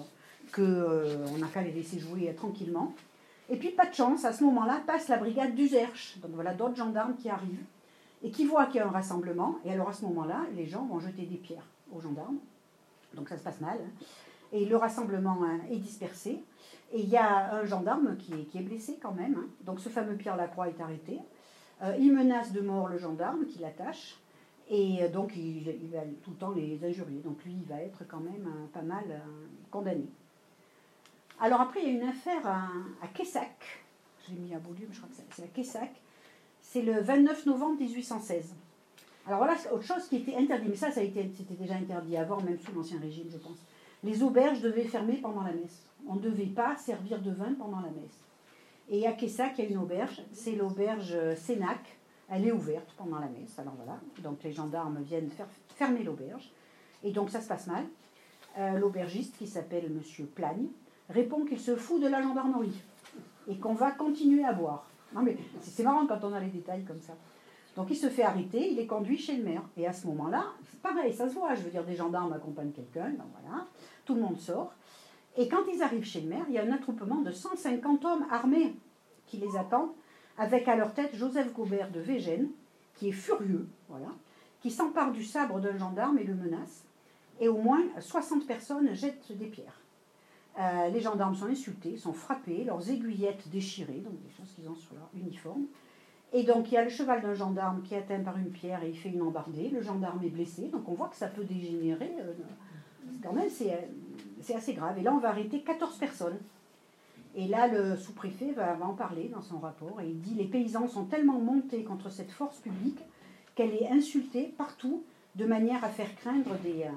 qu'on n'a qu'à les laisser jouer tranquillement. Et puis, pas de chance, à ce moment-là, passe la brigade d'Uzerche. Donc voilà d'autres gendarmes qui arrivent et qui voient qu'il y a un rassemblement. Et alors, à ce moment-là, les gens vont jeter des pierres aux gendarmes. Donc ça se passe mal. Et le rassemblement est dispersé. Et il y a un gendarme qui est blessé quand même. Donc ce fameux Pierre Lacroix est arrêté. Il menace de mort le gendarme qui l'attache. Et donc, il va tout le temps les injurier. Donc lui, il va être quand même pas mal condamné. Alors après, il y a une affaire à Quessac. Je l'ai mis à Beaulieu, mais je crois que c'est à Quessac. C'est le 29 novembre 1816. Alors voilà, c'est autre chose qui était interdit. Mais ça c'était déjà interdit avant, même sous l'Ancien Régime, je pense. Les auberges devaient fermer pendant la messe. On ne devait pas servir de vin pendant la messe. Et à Quessac, il y a une auberge. C'est l'auberge Sénac. Elle est ouverte pendant la messe. Alors voilà, donc les gendarmes viennent fermer l'auberge. Et donc ça se passe mal. L'aubergiste, qui s'appelle Monsieur Plagne, répond qu'il se fout de la gendarmerie et qu'on va continuer à boire. Non mais c'est marrant quand on a les détails comme ça. Donc il se fait arrêter, il est conduit chez le maire. Et à ce moment-là, c'est pareil, ça se voit. Je veux dire, des gendarmes accompagnent quelqu'un, donc voilà, tout le monde sort. Et quand ils arrivent chez le maire, il y a un attroupement de 150 hommes armés qui les attendent, avec à leur tête Joseph Gaubert de Végène, qui est furieux, voilà, qui s'empare du sabre d'un gendarme et le menace. Et au moins 60 personnes jettent des pierres. Les gendarmes sont insultés, sont frappés, leurs aiguillettes déchirées, donc des choses qu'ils ont sur leur uniforme. Et donc il y a le cheval d'un gendarme qui est atteint par une pierre et il fait une embardée. Le gendarme est blessé, donc on voit que ça peut dégénérer. Quand même, c'est assez grave. Et là, on va arrêter 14 personnes. Et là, le sous-préfet va en parler dans son rapport. Et il dit « Les paysans sont tellement montés contre cette force publique qu'elle est insultée partout de manière à faire craindre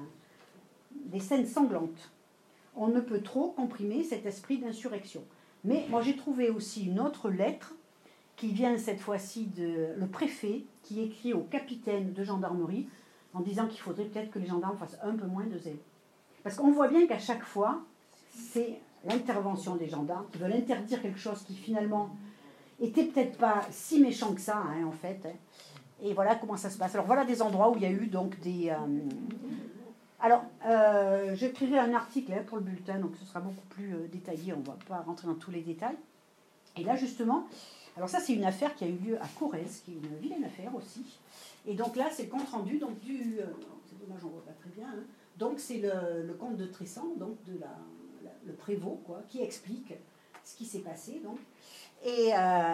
des scènes sanglantes. On ne peut trop comprimer cet esprit d'insurrection. » Mais moi, j'ai trouvé aussi une autre lettre qui vient cette fois-ci de le préfet, qui écrit au capitaine de gendarmerie en disant qu'il faudrait peut-être que les gendarmes fassent un peu moins de zèle. Parce qu'on voit bien qu'à chaque fois, c'est l'intervention des gendarmes qui veulent interdire quelque chose qui finalement était peut-être pas si méchant que ça, en fait. Et voilà comment ça se passe. Alors voilà des endroits où il y a eu donc des... Alors, j'écrirai un article pour le bulletin, donc ce sera beaucoup plus détaillé, on ne va pas rentrer dans tous les détails. Et là, justement, alors ça, c'est une affaire qui a eu lieu à Corrèze, qui est une vilaine affaire aussi. Et donc là, c'est le compte-rendu donc du... c'est dommage, on ne voit pas très bien. Donc c'est le comte de Tressan, donc le prévôt, quoi, qui explique ce qui s'est passé. Donc. Et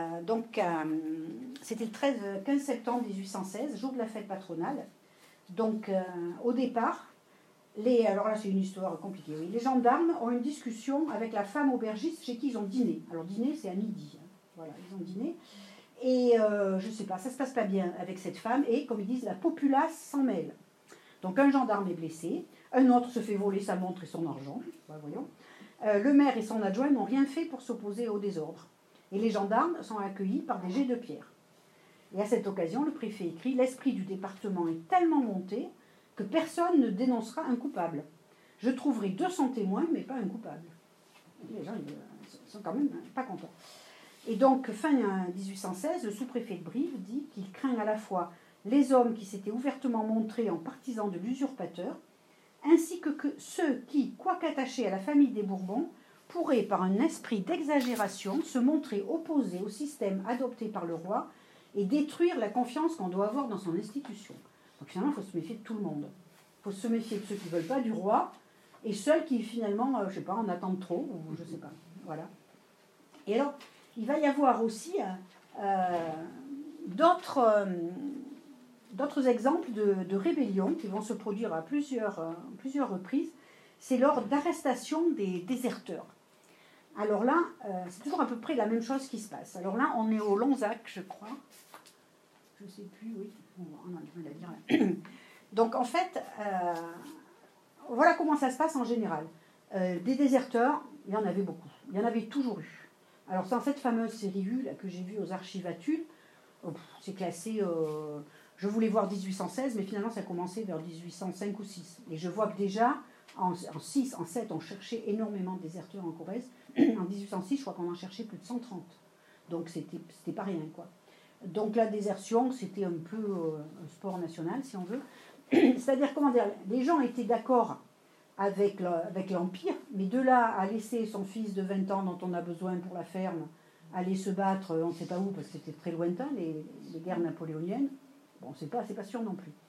c'était le 15 septembre 1816, jour de la fête patronale. Donc au départ, alors là c'est une histoire compliquée, oui. Les gendarmes ont une discussion avec la femme aubergiste chez qui ils ont dîné. Alors dîner, c'est à midi. Voilà, ils ont dîné. Et je ne sais pas, ça ne se passe pas bien avec cette femme. Et comme ils disent, la populace s'en mêle. Donc un gendarme est blessé, un autre se fait voler sa montre et son argent. Voilà, voyons. Le maire et son adjoint n'ont rien fait pour s'opposer au désordre. Et les gendarmes sont accueillis par des jets de pierre. Et à cette occasion, le préfet écrit « L'esprit du département est tellement monté que personne ne dénoncera un coupable. Je trouverai 200 témoins, mais pas un coupable. » Les gens ils sont quand même pas contents. Et donc, fin 1816, le sous-préfet de Brive dit qu'il craint à la fois les hommes qui s'étaient ouvertement montrés en partisans de l'usurpateur, ainsi que ceux qui, quoique attachés à la famille des Bourbons, pourraient, par un esprit d'exagération, se montrer opposés au système adopté par le roi et détruire la confiance qu'on doit avoir dans son institution. Donc finalement, il faut se méfier de tout le monde. Il faut se méfier de ceux qui ne veulent pas du roi et ceux qui, finalement, je ne sais pas, en attendent trop, ou je ne sais pas. Voilà. Et alors, il va y avoir aussi d'autres exemples de rébellions qui vont se produire à plusieurs reprises. C'est lors d'arrestation des déserteurs. Alors là, c'est toujours à peu près la même chose qui se passe. Alors là, on est au Lonzac, je crois. Je ne sais plus, oui. On a du mal à dire là. Donc en fait, voilà comment ça se passe en général. Des déserteurs, il y en avait beaucoup. Il y en avait toujours eu. Alors, dans cette fameuse série U là, que j'ai vue aux Archivatules, c'est classé... je voulais voir 1816, mais finalement, ça a commencé vers 1805 ou 6. Et je vois que déjà, en 6, en 7, on cherchait énormément de déserteurs en Corrèze. En 1806, je crois qu'on en cherchait plus de 130. Donc, c'était pas rien, quoi. Donc, la désertion, c'était un peu un sport national, si on veut. C'est-à-dire, comment dire, les gens étaient d'accord avec l'Empire, mais de là à laisser son fils de 20 ans dont on a besoin pour la ferme aller se battre, on ne sait pas où, parce que c'était très lointain, les guerres napoléoniennes, bon, c'est pas sûr non plus.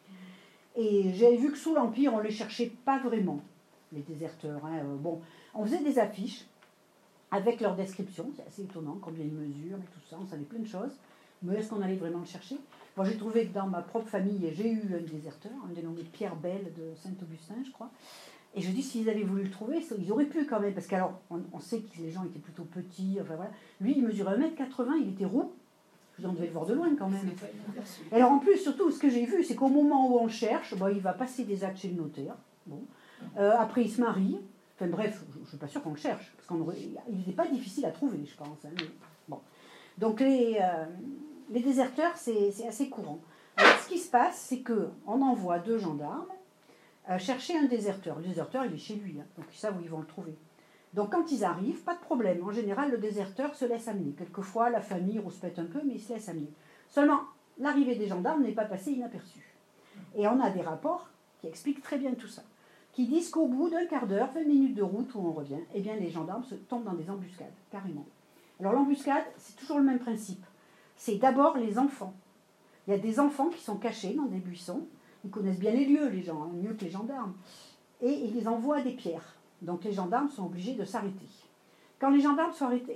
Et j'avais vu que sous l'Empire, on ne les cherchait pas vraiment, les déserteurs. Hein. Bon, on faisait des affiches avec leur description, c'est assez étonnant, combien ils mesurent et tout ça, on savait plein de choses. Mais est-ce qu'on allait vraiment le chercher? Bon, j'ai trouvé que dans ma propre famille, j'ai eu un déserteur, un dénommé Pierre Belle de Saint-Augustin, je crois. Et je dis, s'ils avaient voulu le trouver, ils auraient pu quand même, parce qu'alors, on sait que les gens étaient plutôt petits, enfin voilà. Lui, il mesurait 1m80, il était roux. Je dis, on devait le voir de loin quand même. Et alors en plus, surtout, ce que j'ai vu, c'est qu'au moment où on le cherche, bon, il va passer des actes chez le notaire. Bon. Après, il se marie. Enfin bref, je ne suis pas sûre qu'on le cherche, parce qu'il n'était pas difficile à trouver, je pense. Hein, mais, bon. Donc les déserteurs, c'est assez courant. Alors, ce qui se passe, c'est qu'on envoie 2 gendarmes chercher un déserteur. Le déserteur, il est chez lui, hein, donc ils savent où ils vont le trouver. Donc quand ils arrivent, pas de problème. En général, le déserteur se laisse amener. Quelquefois, la famille rouspète un peu, mais il se laisse amener. Seulement, l'arrivée des gendarmes n'est pas passée inaperçue. Et on a des rapports qui expliquent très bien tout ça, qui disent qu'au bout d'un quart d'heure, 20 minutes de route où on revient, eh bien les gendarmes tombent dans des embuscades, carrément. Alors l'embuscade, c'est toujours le même principe. C'est d'abord les enfants. Il y a des enfants qui sont cachés dans des buissons. Ils connaissent bien les lieux, les gens, mieux que les gendarmes. Et ils les envoient des pierres. Donc les gendarmes sont obligés de s'arrêter. Quand les gendarmes sont arrêtés,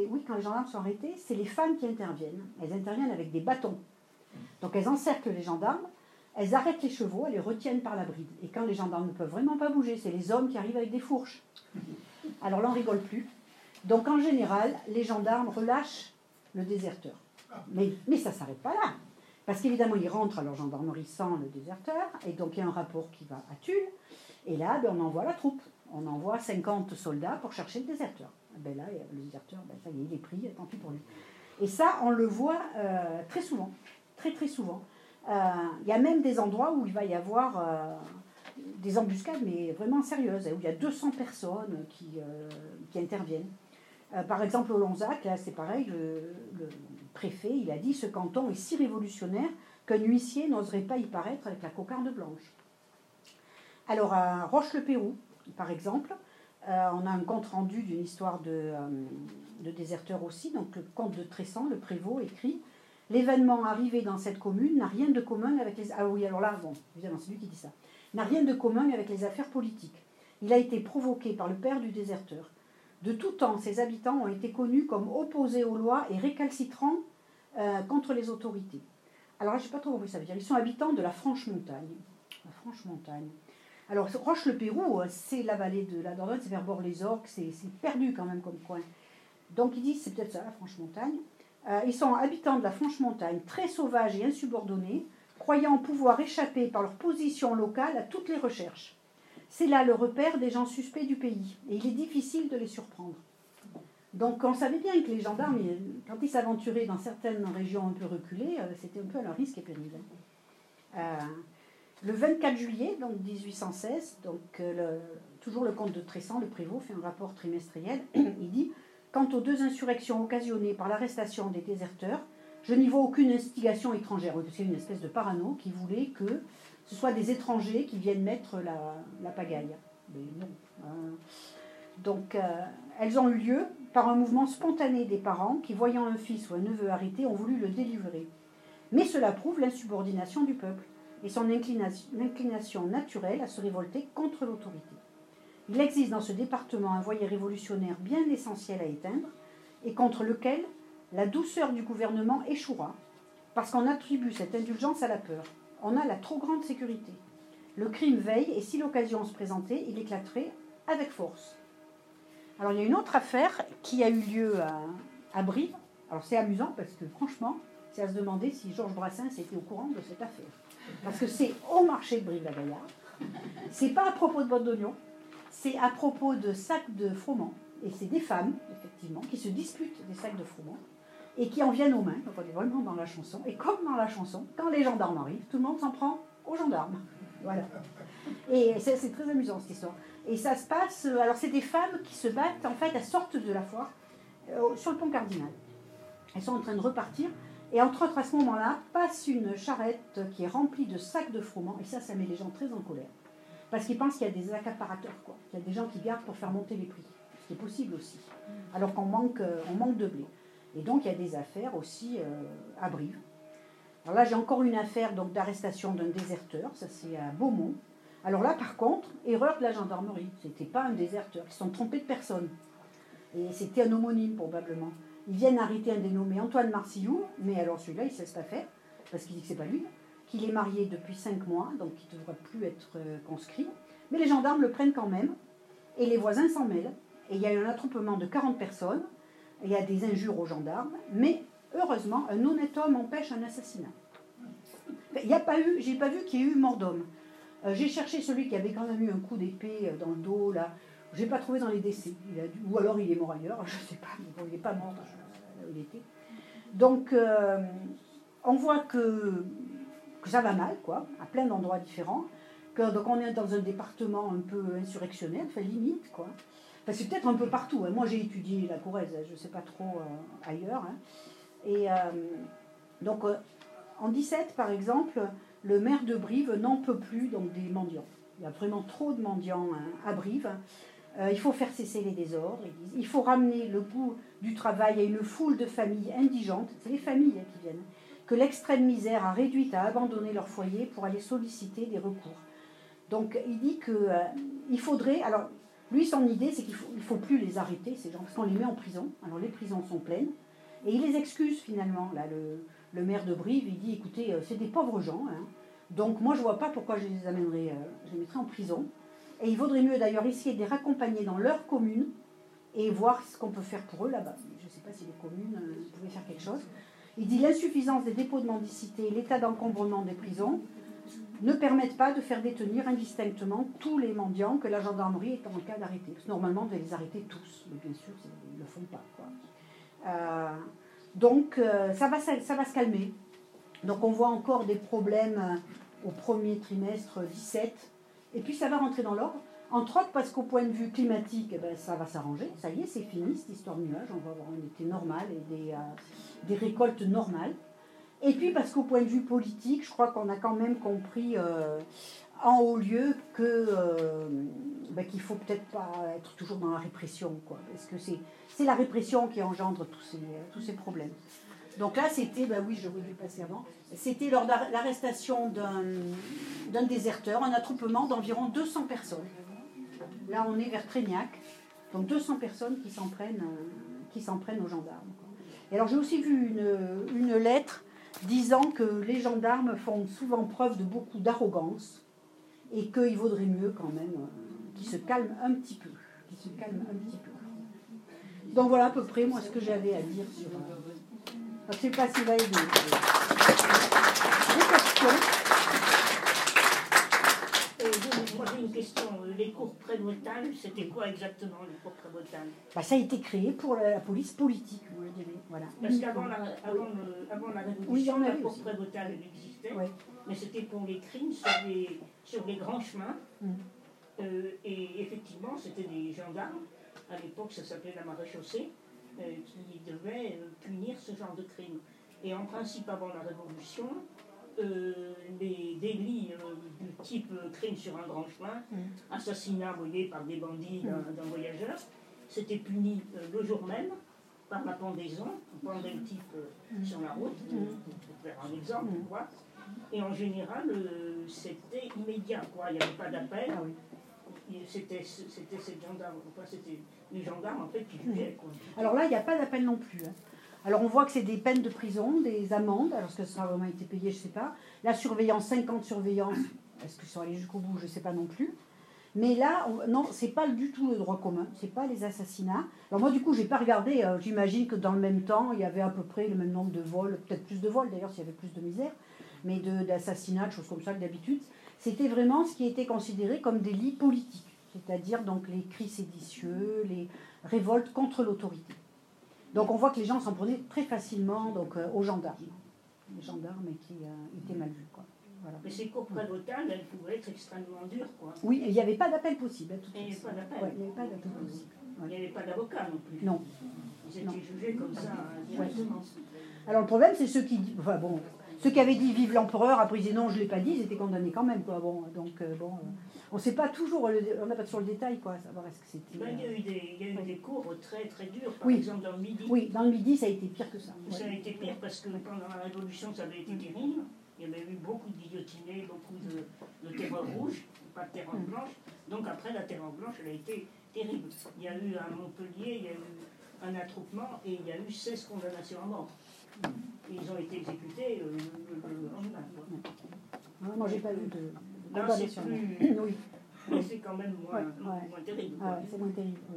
c'est les femmes qui interviennent. Elles interviennent avec des bâtons. Donc elles encerclent les gendarmes, elles arrêtent les chevaux, elles les retiennent par la bride. Et quand les gendarmes ne peuvent vraiment pas bouger, c'est les hommes qui arrivent avec des fourches. Alors là, on ne rigole plus. Donc en général, les gendarmes relâchent le déserteur. Mais ça ne s'arrête pas là. Parce qu'évidemment, ils rentrent à leur gendarmerie sans le déserteur, et donc il y a un rapport qui va à Tulle, et là, on envoie la troupe. On envoie 50 soldats pour chercher le déserteur. Ben là, le déserteur, ça y est, il est pris, tant pis pour lui. Et ça, on le voit très souvent, très très souvent. Il y a même des endroits où il va y avoir des embuscades, mais vraiment sérieuses, où il y a 200 personnes qui interviennent. Par exemple, au Lonzac, là, c'est pareil, le préfet, il a dit « Ce canton est si révolutionnaire qu'un huissier n'oserait pas y paraître avec la cocarde blanche. » Alors, à Roche-le-Pérou, par exemple, on a un compte-rendu d'une histoire de déserteurs aussi. Donc, le comte de Tressan, le prévôt, écrit « L'événement arrivé dans cette commune n'a rien de commun avec les... » Ah oui, alors là, bon, évidemment, c'est lui qui dit ça. « N'a rien de commun avec les affaires politiques. Il a été provoqué par le père du déserteur. De tout temps, ses habitants ont été connus comme opposés aux lois et récalcitrants contre les autorités. » Alors là, je n'ai pas trop compris ça veut dire. Ils sont habitants de la Franche-Montagne. La Franche-Montagne. Alors, Roche-le-Pérou, c'est la vallée de la Dordogne, c'est vers Bord-les-Orques, c'est perdu quand même comme coin. Donc, ils disent, c'est peut-être ça, la Franche-Montagne. Ils sont habitants de la Franche-Montagne, très sauvages et insubordonnés, croyant pouvoir échapper par leur position locale à toutes les recherches. C'est là le repère des gens suspects du pays, et il est difficile de les surprendre. Donc, on savait bien que les gendarmes, quand ils s'aventuraient dans certaines régions un peu reculées, c'était un peu à leur risque et péril. Le 24 juillet, donc 1816, donc, toujours le comte de Tressan, le prévôt, fait un rapport trimestriel. Il dit « Quant aux 2 insurrections occasionnées par l'arrestation des déserteurs, je n'y vois aucune instigation étrangère. » C'est une espèce de parano qui voulait que ce soit des étrangers qui viennent mettre la pagaille. Mais non. Donc, elles ont eu lieu par un mouvement spontané des parents qui, voyant un fils ou un neveu arrêté, ont voulu le délivrer. Mais cela prouve l'insubordination du peuple et son inclination naturelle à se révolter contre l'autorité. Il existe dans ce département un voyer révolutionnaire bien essentiel à éteindre et contre lequel la douceur du gouvernement échouera, parce qu'on attribue cette indulgence à la peur. On a la trop grande sécurité. Le crime veille et si l'occasion se présentait, il éclaterait avec force. Alors il y a une autre affaire qui a eu lieu à Brive. Alors c'est amusant parce que franchement, c'est à se demander si Georges Brassens était au courant de cette affaire. Parce que c'est au marché de Brive-la-Gaillarde. C'est pas à propos de bottes d'oignon. c'est à propos de sacs de froment. Et c'est des femmes, effectivement, qui se disputent des sacs de froment et qui en viennent aux mains. Donc on est vraiment dans la chanson. Et comme dans la chanson, quand les gendarmes arrivent, tout le monde s'en prend aux gendarmes. Voilà. Et c'est très amusant cette histoire. Et ça se passe... Alors c'est des femmes qui se battent, en fait, elles sortent de la foire sur le pont Cardinal. Elles sont en train de repartir. Et entre autres, à ce moment-là, passe une charrette qui est remplie de sacs de froment. Et ça met les gens très en colère. Parce qu'ils pensent qu'il y a des accaparateurs, quoi. Il y a des gens qui gardent pour faire monter les prix. Ce qui est possible aussi. Alors qu'on manque de blé. Et donc, il y a des affaires aussi à Brive. Alors là, j'ai encore une affaire d'arrestation d'un déserteur. Ça, c'est à Beaumont. Alors là, par contre, erreur de la gendarmerie. Ce n'était pas un déserteur. Ils se sont trompés de personne. Et c'était un homonyme, probablement. Ils viennent arrêter un dénommé Antoine Marcillou. Mais alors, celui-là, il ne se laisse pas faire. Parce qu'il dit que ce n'est pas lui. Qu'il est marié depuis 5 mois. Donc, il ne devrait plus être conscrit. Mais les gendarmes le prennent quand même. Et les voisins s'en mêlent. Et il y a eu un attroupement de 40 personnes. Il y a des injures aux gendarmes, mais heureusement, un honnête homme empêche un assassinat. J'ai pas vu qu'il y ait eu mort d'homme. J'ai cherché celui qui avait quand même eu un coup d'épée dans le dos, là. Je n'ai pas trouvé dans les décès. Ou alors il est mort ailleurs, je ne sais pas, mais bon, il n'est pas mort là où il était. Donc, on voit que ça va mal, quoi, à plein d'endroits différents. Donc, on est dans un département un peu insurrectionnel, enfin limite, quoi. Enfin, c'est peut-être un peu partout. Hein. Moi, j'ai étudié la Corrèze, je ne sais pas trop ailleurs. Hein. Et donc, en 17, par exemple, le maire de Brive n'en peut plus donc, des mendiants. Il y a vraiment trop de mendiants à Brive. Il faut faire cesser les désordres. Il faut ramener le goût du travail à une foule de familles indigentes. C'est les familles qui viennent. Que l'extrême misère a réduite à abandonner leur foyer pour aller solliciter des recours. Donc, il dit qu'il faudrait... Alors, lui, son idée, c'est qu'il ne faut plus les arrêter, ces gens, parce qu'on les met en prison. Alors, les prisons sont pleines. Et il les excuse, finalement. Là, le maire de Brive, il dit, écoutez, c'est des pauvres gens. Hein. Donc, moi, je ne vois pas pourquoi je les amènerais, je les mettrais en prison. Et il vaudrait mieux, d'ailleurs, essayer de les raccompagner dans leur commune et voir ce qu'on peut faire pour eux, là-bas. Je ne sais pas si les communes pouvaient faire quelque chose. Il dit, l'insuffisance des dépôts de mendicité, l'état d'encombrement des prisons, ne permettent pas de faire détenir indistinctement tous les mendiants que la gendarmerie est en cas d'arrêter. Parce que normalement, on doit les arrêter tous, mais bien sûr, ils ne le font pas. Quoi. Donc, ça va se calmer. Donc, on voit encore des problèmes au premier trimestre 17, et puis ça va rentrer dans l'ordre. Entre autres, parce qu'au point de vue climatique, eh ben, ça va s'arranger. Ça y est, c'est fini, cette histoire de nuages. On va avoir un été normal et des récoltes normales. Et puis parce qu'au point de vue politique, je crois qu'on a quand même compris en haut lieu qu'il ne faut peut-être pas être toujours dans la répression, quoi, parce que c'est la répression qui engendre tous ces problèmes. Donc là, c'était, oui, j'aurais dû passer avant, c'était lors de l'arrestation d'un déserteur, un attroupement d'environ 200 personnes. Là, on est vers Trégnac, donc 200 personnes qui s'en prennent aux gendarmes. Quoi. Et alors, j'ai aussi vu une lettre disant que les gendarmes font souvent preuve de beaucoup d'arrogance et qu'il vaudrait mieux quand même qu'ils se calment un petit peu. Donc voilà à peu près moi ce que j'avais à dire sur... je ne sais pas s'il va aider. Des questions? Moi j'ai une question. Les cours pré-brutales, c'était quoi exactement les cours pré-brutales? Ça a été créé pour la police politique, vous le direz. Voilà. Parce qu'avant la Révolution, la cour pré-brutale existait, mais c'était pour les crimes sur les grands chemins. Et effectivement, c'était des gendarmes. À l'époque, ça s'appelait la maréchaussée, qui devaient punir ce genre de crimes. Et en principe, avant la Révolution, les délits du type crime sur un grand chemin, assassinat voyé par des bandits d'un voyageur, c'était puni le jour même par la pendaison. On pendait le type sur la route, pour faire un exemple, quoi. Et en général, c'était immédiat, quoi. Il n'y avait pas d'appel. C'était ces gendarmes, enfin, c'était les gendarmes en fait qui jugeaient, quoi. Alors là, il n'y a pas d'appel non plus. Hein. Alors on voit que c'est des peines de prison, des amendes, alors est-ce que ça a vraiment été payé, je ne sais pas. La surveillance, 50 surveillances, est-ce qu'ils sont allés jusqu'au bout, je ne sais pas non plus. Mais là, non, ce n'est pas du tout le droit commun, ce n'est pas les assassinats. Alors moi du coup, je n'ai pas regardé, j'imagine que dans le même temps, il y avait à peu près le même nombre de vols, peut-être plus de vols d'ailleurs s'il y avait plus de misère, mais d'assassinats, de choses comme ça que d'habitude. C'était vraiment ce qui était considéré comme des délits politiques. c'est-à-dire donc les cris séditieux, les révoltes contre l'autorité. Donc on voit que les gens s'en prenaient très facilement donc, aux gendarmes. Les gendarmes qui étaient mal vus. Quoi. Voilà. Mais ces cours prévôtales, elles pouvaient être extrêmement dures. Quoi. Oui, il n'y avait pas d'appel possible. Il n'y avait pas d'appel. Ouais, il n'y avait pas d'appel possible. Il n'y avait pas d'avocat non plus. Non. Ils étaient jugés comme ça directement. Ouais. Alors le problème, c'est ceux qui... Enfin bon... Ceux qui avaient dit vive l'empereur, après ils disaient non, je ne l'ai pas dit, ils étaient condamnés quand même. Quoi. Bon, donc, on ne sait pas toujours, on n'a pas toujours le détail, quoi, savoir est-ce que c'était. Il y a eu des cours très très durs, par exemple dans le Midi. Oui, dans le Midi, ça a été pire que ça. Ça a été pire parce que pendant la Révolution, ça avait été terrible. Il y avait eu beaucoup de guillotinés, beaucoup de terreur rouge, pas de terreur blanche. Donc après, la terreur blanche, elle a été terrible. Il y a eu à Montpellier, il y a eu un attroupement et il y a eu 16 condamnations à mort. Ils ont été exécutés le lendemain. Moi, j'ai pas vu de là, c'est plus... oui. Mais c'est quand même moins terrible. Ah, c'est moins terrible, oui.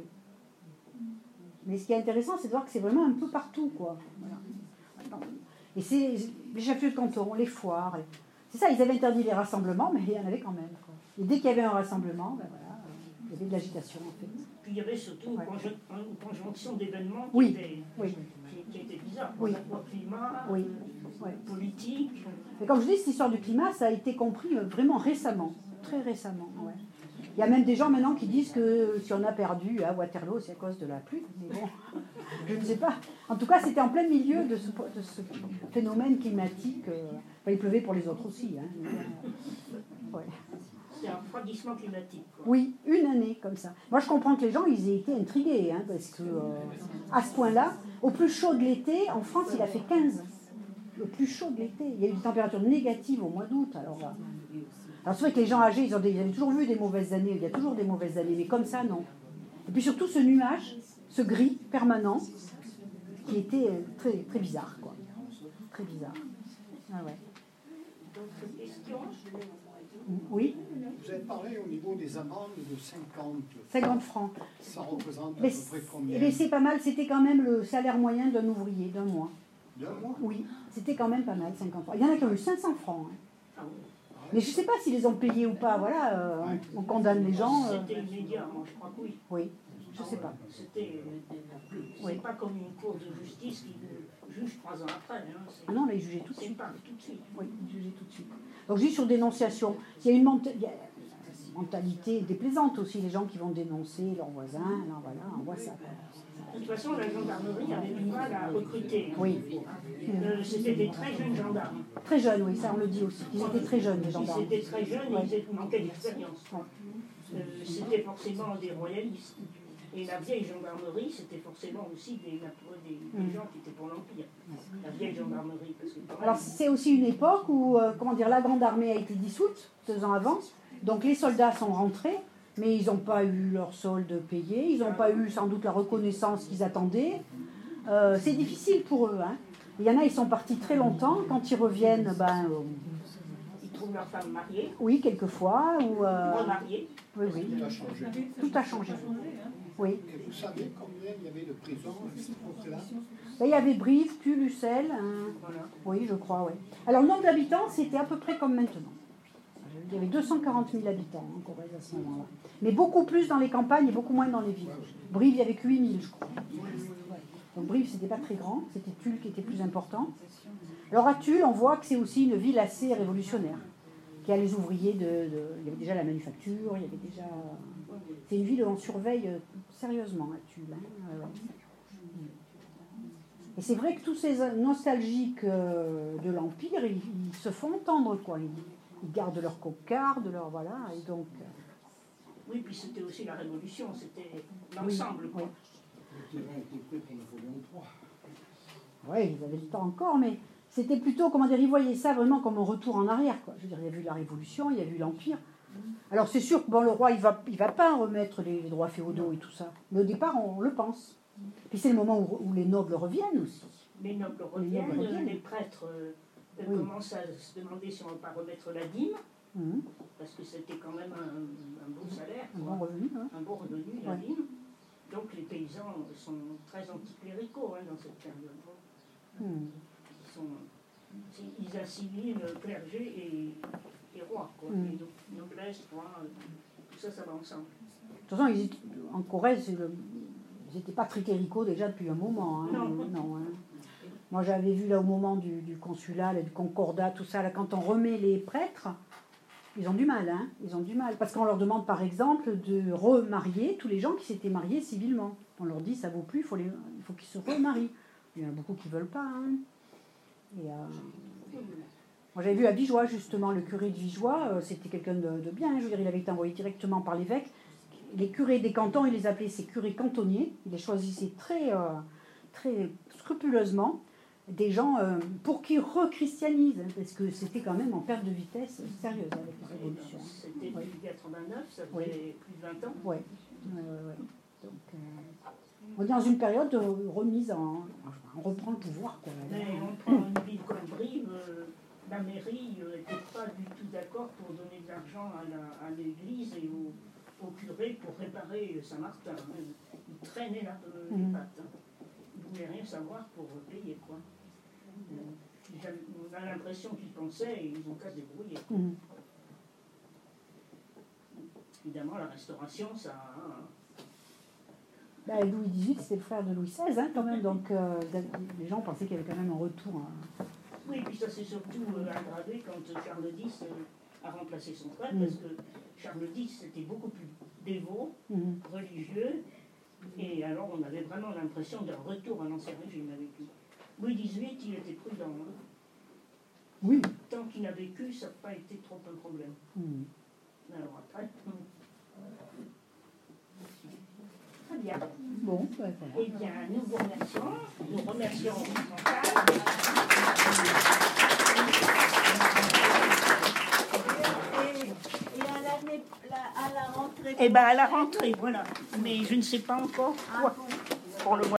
Mais ce qui est intéressant, c'est de voir que c'est vraiment un peu partout, quoi. Voilà. Et c'est les chefs-lieux de canton, les foires. C'est ça, ils avaient interdit les rassemblements, mais il y en avait quand même. Quoi. Et dès qu'il y avait un rassemblement, ben voilà, il y avait de l'agitation, en fait. Puis il y avait surtout une conjonction d'événements qui était bizarre. Oui. Climat, politique. Et comme je dis, cette histoire du climat, ça a été compris vraiment récemment, très récemment. Ouais. Il y a même des gens maintenant qui disent que si on a perdu à Waterloo, c'est à cause de la pluie. Mais bon, je ne sais pas. En tout cas, c'était en plein milieu de ce phénomène climatique. Enfin, il pleuvait pour les autres aussi. Hein. Ouais. C'est un refroidissement climatique. Quoi. Oui, une année comme ça. Moi, je comprends que les gens, ils aient été intrigués, hein, parce que à ce point-là, au plus chaud de l'été, en France, il a fait 15. Le plus chaud de l'été. Il y a eu des températures négatives au mois d'août. Alors c'est vrai que les gens âgés, ils avaient toujours vu des mauvaises années. Il y a toujours des mauvaises années, mais comme ça, non. Et puis surtout, ce nuage, ce gris permanent, qui était très, très bizarre, quoi. Très bizarre. Ah ouais. D'autres questions ? Oui. Vous avez parlé au niveau des amendes de 50 francs. Ça représente à peu près combien? Mais c'est pas mal, c'était quand même le salaire moyen d'un ouvrier d'un mois. D'un mois? Oui, c'était quand même pas mal, 50 francs. Il y en a qui ont eu 500 francs. Hein. Mais je ne sais pas s'ils les ont payés ou pas. Voilà, on condamne les gens. C'était immédiat, moi je crois que oui. Oui, je ne sais pas. C'est pas comme une cour de justice qui juge 3 ans après. Hein. Ah non, là, ils jugeaient tout de suite. Tout de suite. Oui, ils jugeaient tout de suite. Donc, juste sur dénonciation, il y a une mentalité déplaisante aussi, les gens qui vont dénoncer leurs voisins. Là, voilà, on voit ça. De toute façon, la gendarmerie avait du mal à recruter. Oui. C'était des très jeunes gendarmes. Très jeunes, oui, ça on le dit aussi. Ils étaient très jeunes, les gendarmes. Ils étaient très jeunes et ils manquaient d'expérience. C'était forcément des royalistes. Et la vieille gendarmerie, c'était forcément aussi des gens qui étaient pour l'Empire. La vieille gendarmerie. Parce que alors c'est aussi une époque où la Grande Armée a été dissoute 2 ans avant. Donc les soldats sont rentrés, mais ils n'ont pas eu leur solde payé, ils n'ont pas eu sans doute la reconnaissance qu'ils attendaient. C'est difficile pour eux. Hein. Il y en a, ils sont partis très longtemps. Quand ils reviennent, ils trouvent leur femme mariée. Oui, quelquefois. Ou remariée. Oui, oui. Tout a changé. Tout a changé. Oui. Et vous savez combien il y avait de prisons à cette époque-là? Il y avait Brive, puis Lucelle. Voilà. Oui, je crois, oui. Alors, le nombre d'habitants, c'était à peu près comme maintenant. Il y avait 240 000 habitants en Corrèze à ce moment-là. Mais beaucoup plus dans les campagnes et beaucoup moins dans les villes. Brive, il y avait que 8 000, je crois. Donc Brive, c'était pas très grand. C'était Tulle qui était plus important. Alors à Tulle, on voit que c'est aussi une ville assez révolutionnaire. Qui a les ouvriers il y avait déjà la manufacture, il y avait déjà... C'est une ville où on surveille sérieusement à Tulle. Hein. Ouais. Et c'est vrai que tous ces nostalgiques de l'Empire, ils se font entendre, quoi. Ils gardent leur cocarde, leur... Voilà, et donc... Oui, puis c'était aussi la Révolution, c'était l'ensemble, quoi. Le terrain était prêt pour Napoléon III. Oui, ils avaient le temps encore, mais c'était plutôt, ils voyaient ça vraiment comme un retour en arrière, quoi. Je veux dire, il y a eu la Révolution, il y a eu l'Empire. Alors c'est sûr que le roi, il va pas remettre les droits féodaux et tout ça. Mais au départ, on le pense. Puis c'est le moment où les nobles reviennent aussi. Les nobles reviennent, les prêtres commencent à se demander si on ne va pas remettre la dîme, parce que c'était quand même un beau salaire. Un bon revenu. Hein. Un bon revenu, la dîme. Donc les paysans sont très anticléricaux dans cette période. Ils assimilent clergé et roi, quoi. Et donc, noblesse, roi, tout ça, ça va ensemble. toute façon, en Corrèze, ils n'étaient pas très cléricaux déjà depuis un moment. Hein. Non, hein. Moi, j'avais vu là au moment du consulat, là, du concordat, tout ça, là, quand on remet les prêtres, ils ont du mal. Hein. Ils ont du mal. Parce qu'on leur demande, par exemple, de remarier tous les gens qui s'étaient mariés civilement. On leur dit, ça vaut plus, il faut qu'ils se remarient. Il y en a beaucoup qui ne veulent pas. Hein. Et, moi, j'avais vu à Vigeois, justement, le curé de Vigeois, c'était quelqu'un de bien. Je veux dire, il avait été envoyé directement par l'évêque. Les curés des cantons, il les appelait ses curés cantonniers. Il les choisissait très, très scrupuleusement. Des gens pour qu'ils rechristianisent, hein, parce que c'était quand même en perte de vitesse sérieuse avec la Révolution. C'était depuis 89, ça faisait plus de 20 ans. Oui. Donc, on est dans une période de remise on reprend le pouvoir. Quoi. Mais on prend une ville comme Brive, la mairie n'était pas du tout d'accord pour donner de l'argent à l'église et au curé pour réparer Saint-Martin. Ils traînaient les pattes. Ils ne voulaient rien savoir pour payer, quoi. On a l'impression qu'ils pensaient et ils ont qu'à se débrouiller. Évidemment, la restauration, ça... Louis XVIII, c'était le frère de Louis XVI, hein, quand même, donc les gens pensaient qu'il y avait quand même un retour. Hein. Oui, puis ça s'est surtout aggravé quand Charles X a remplacé son frère, parce que Charles X était beaucoup plus dévot, religieux, et alors on avait vraiment l'impression d'un retour à l'ancien régime avec lui. Louis XVIII, il était prudent. Hein. Oui. Tant qu'il a vécu, ça n'a pas été trop un problème. Alors après... Très bien. Bon, voilà. Eh bien, nous vous remercions. Nous remercions Chantal. Et à la rentrée. Eh bien, à la rentrée, voilà. Mais je ne sais pas encore quoi pour le mois.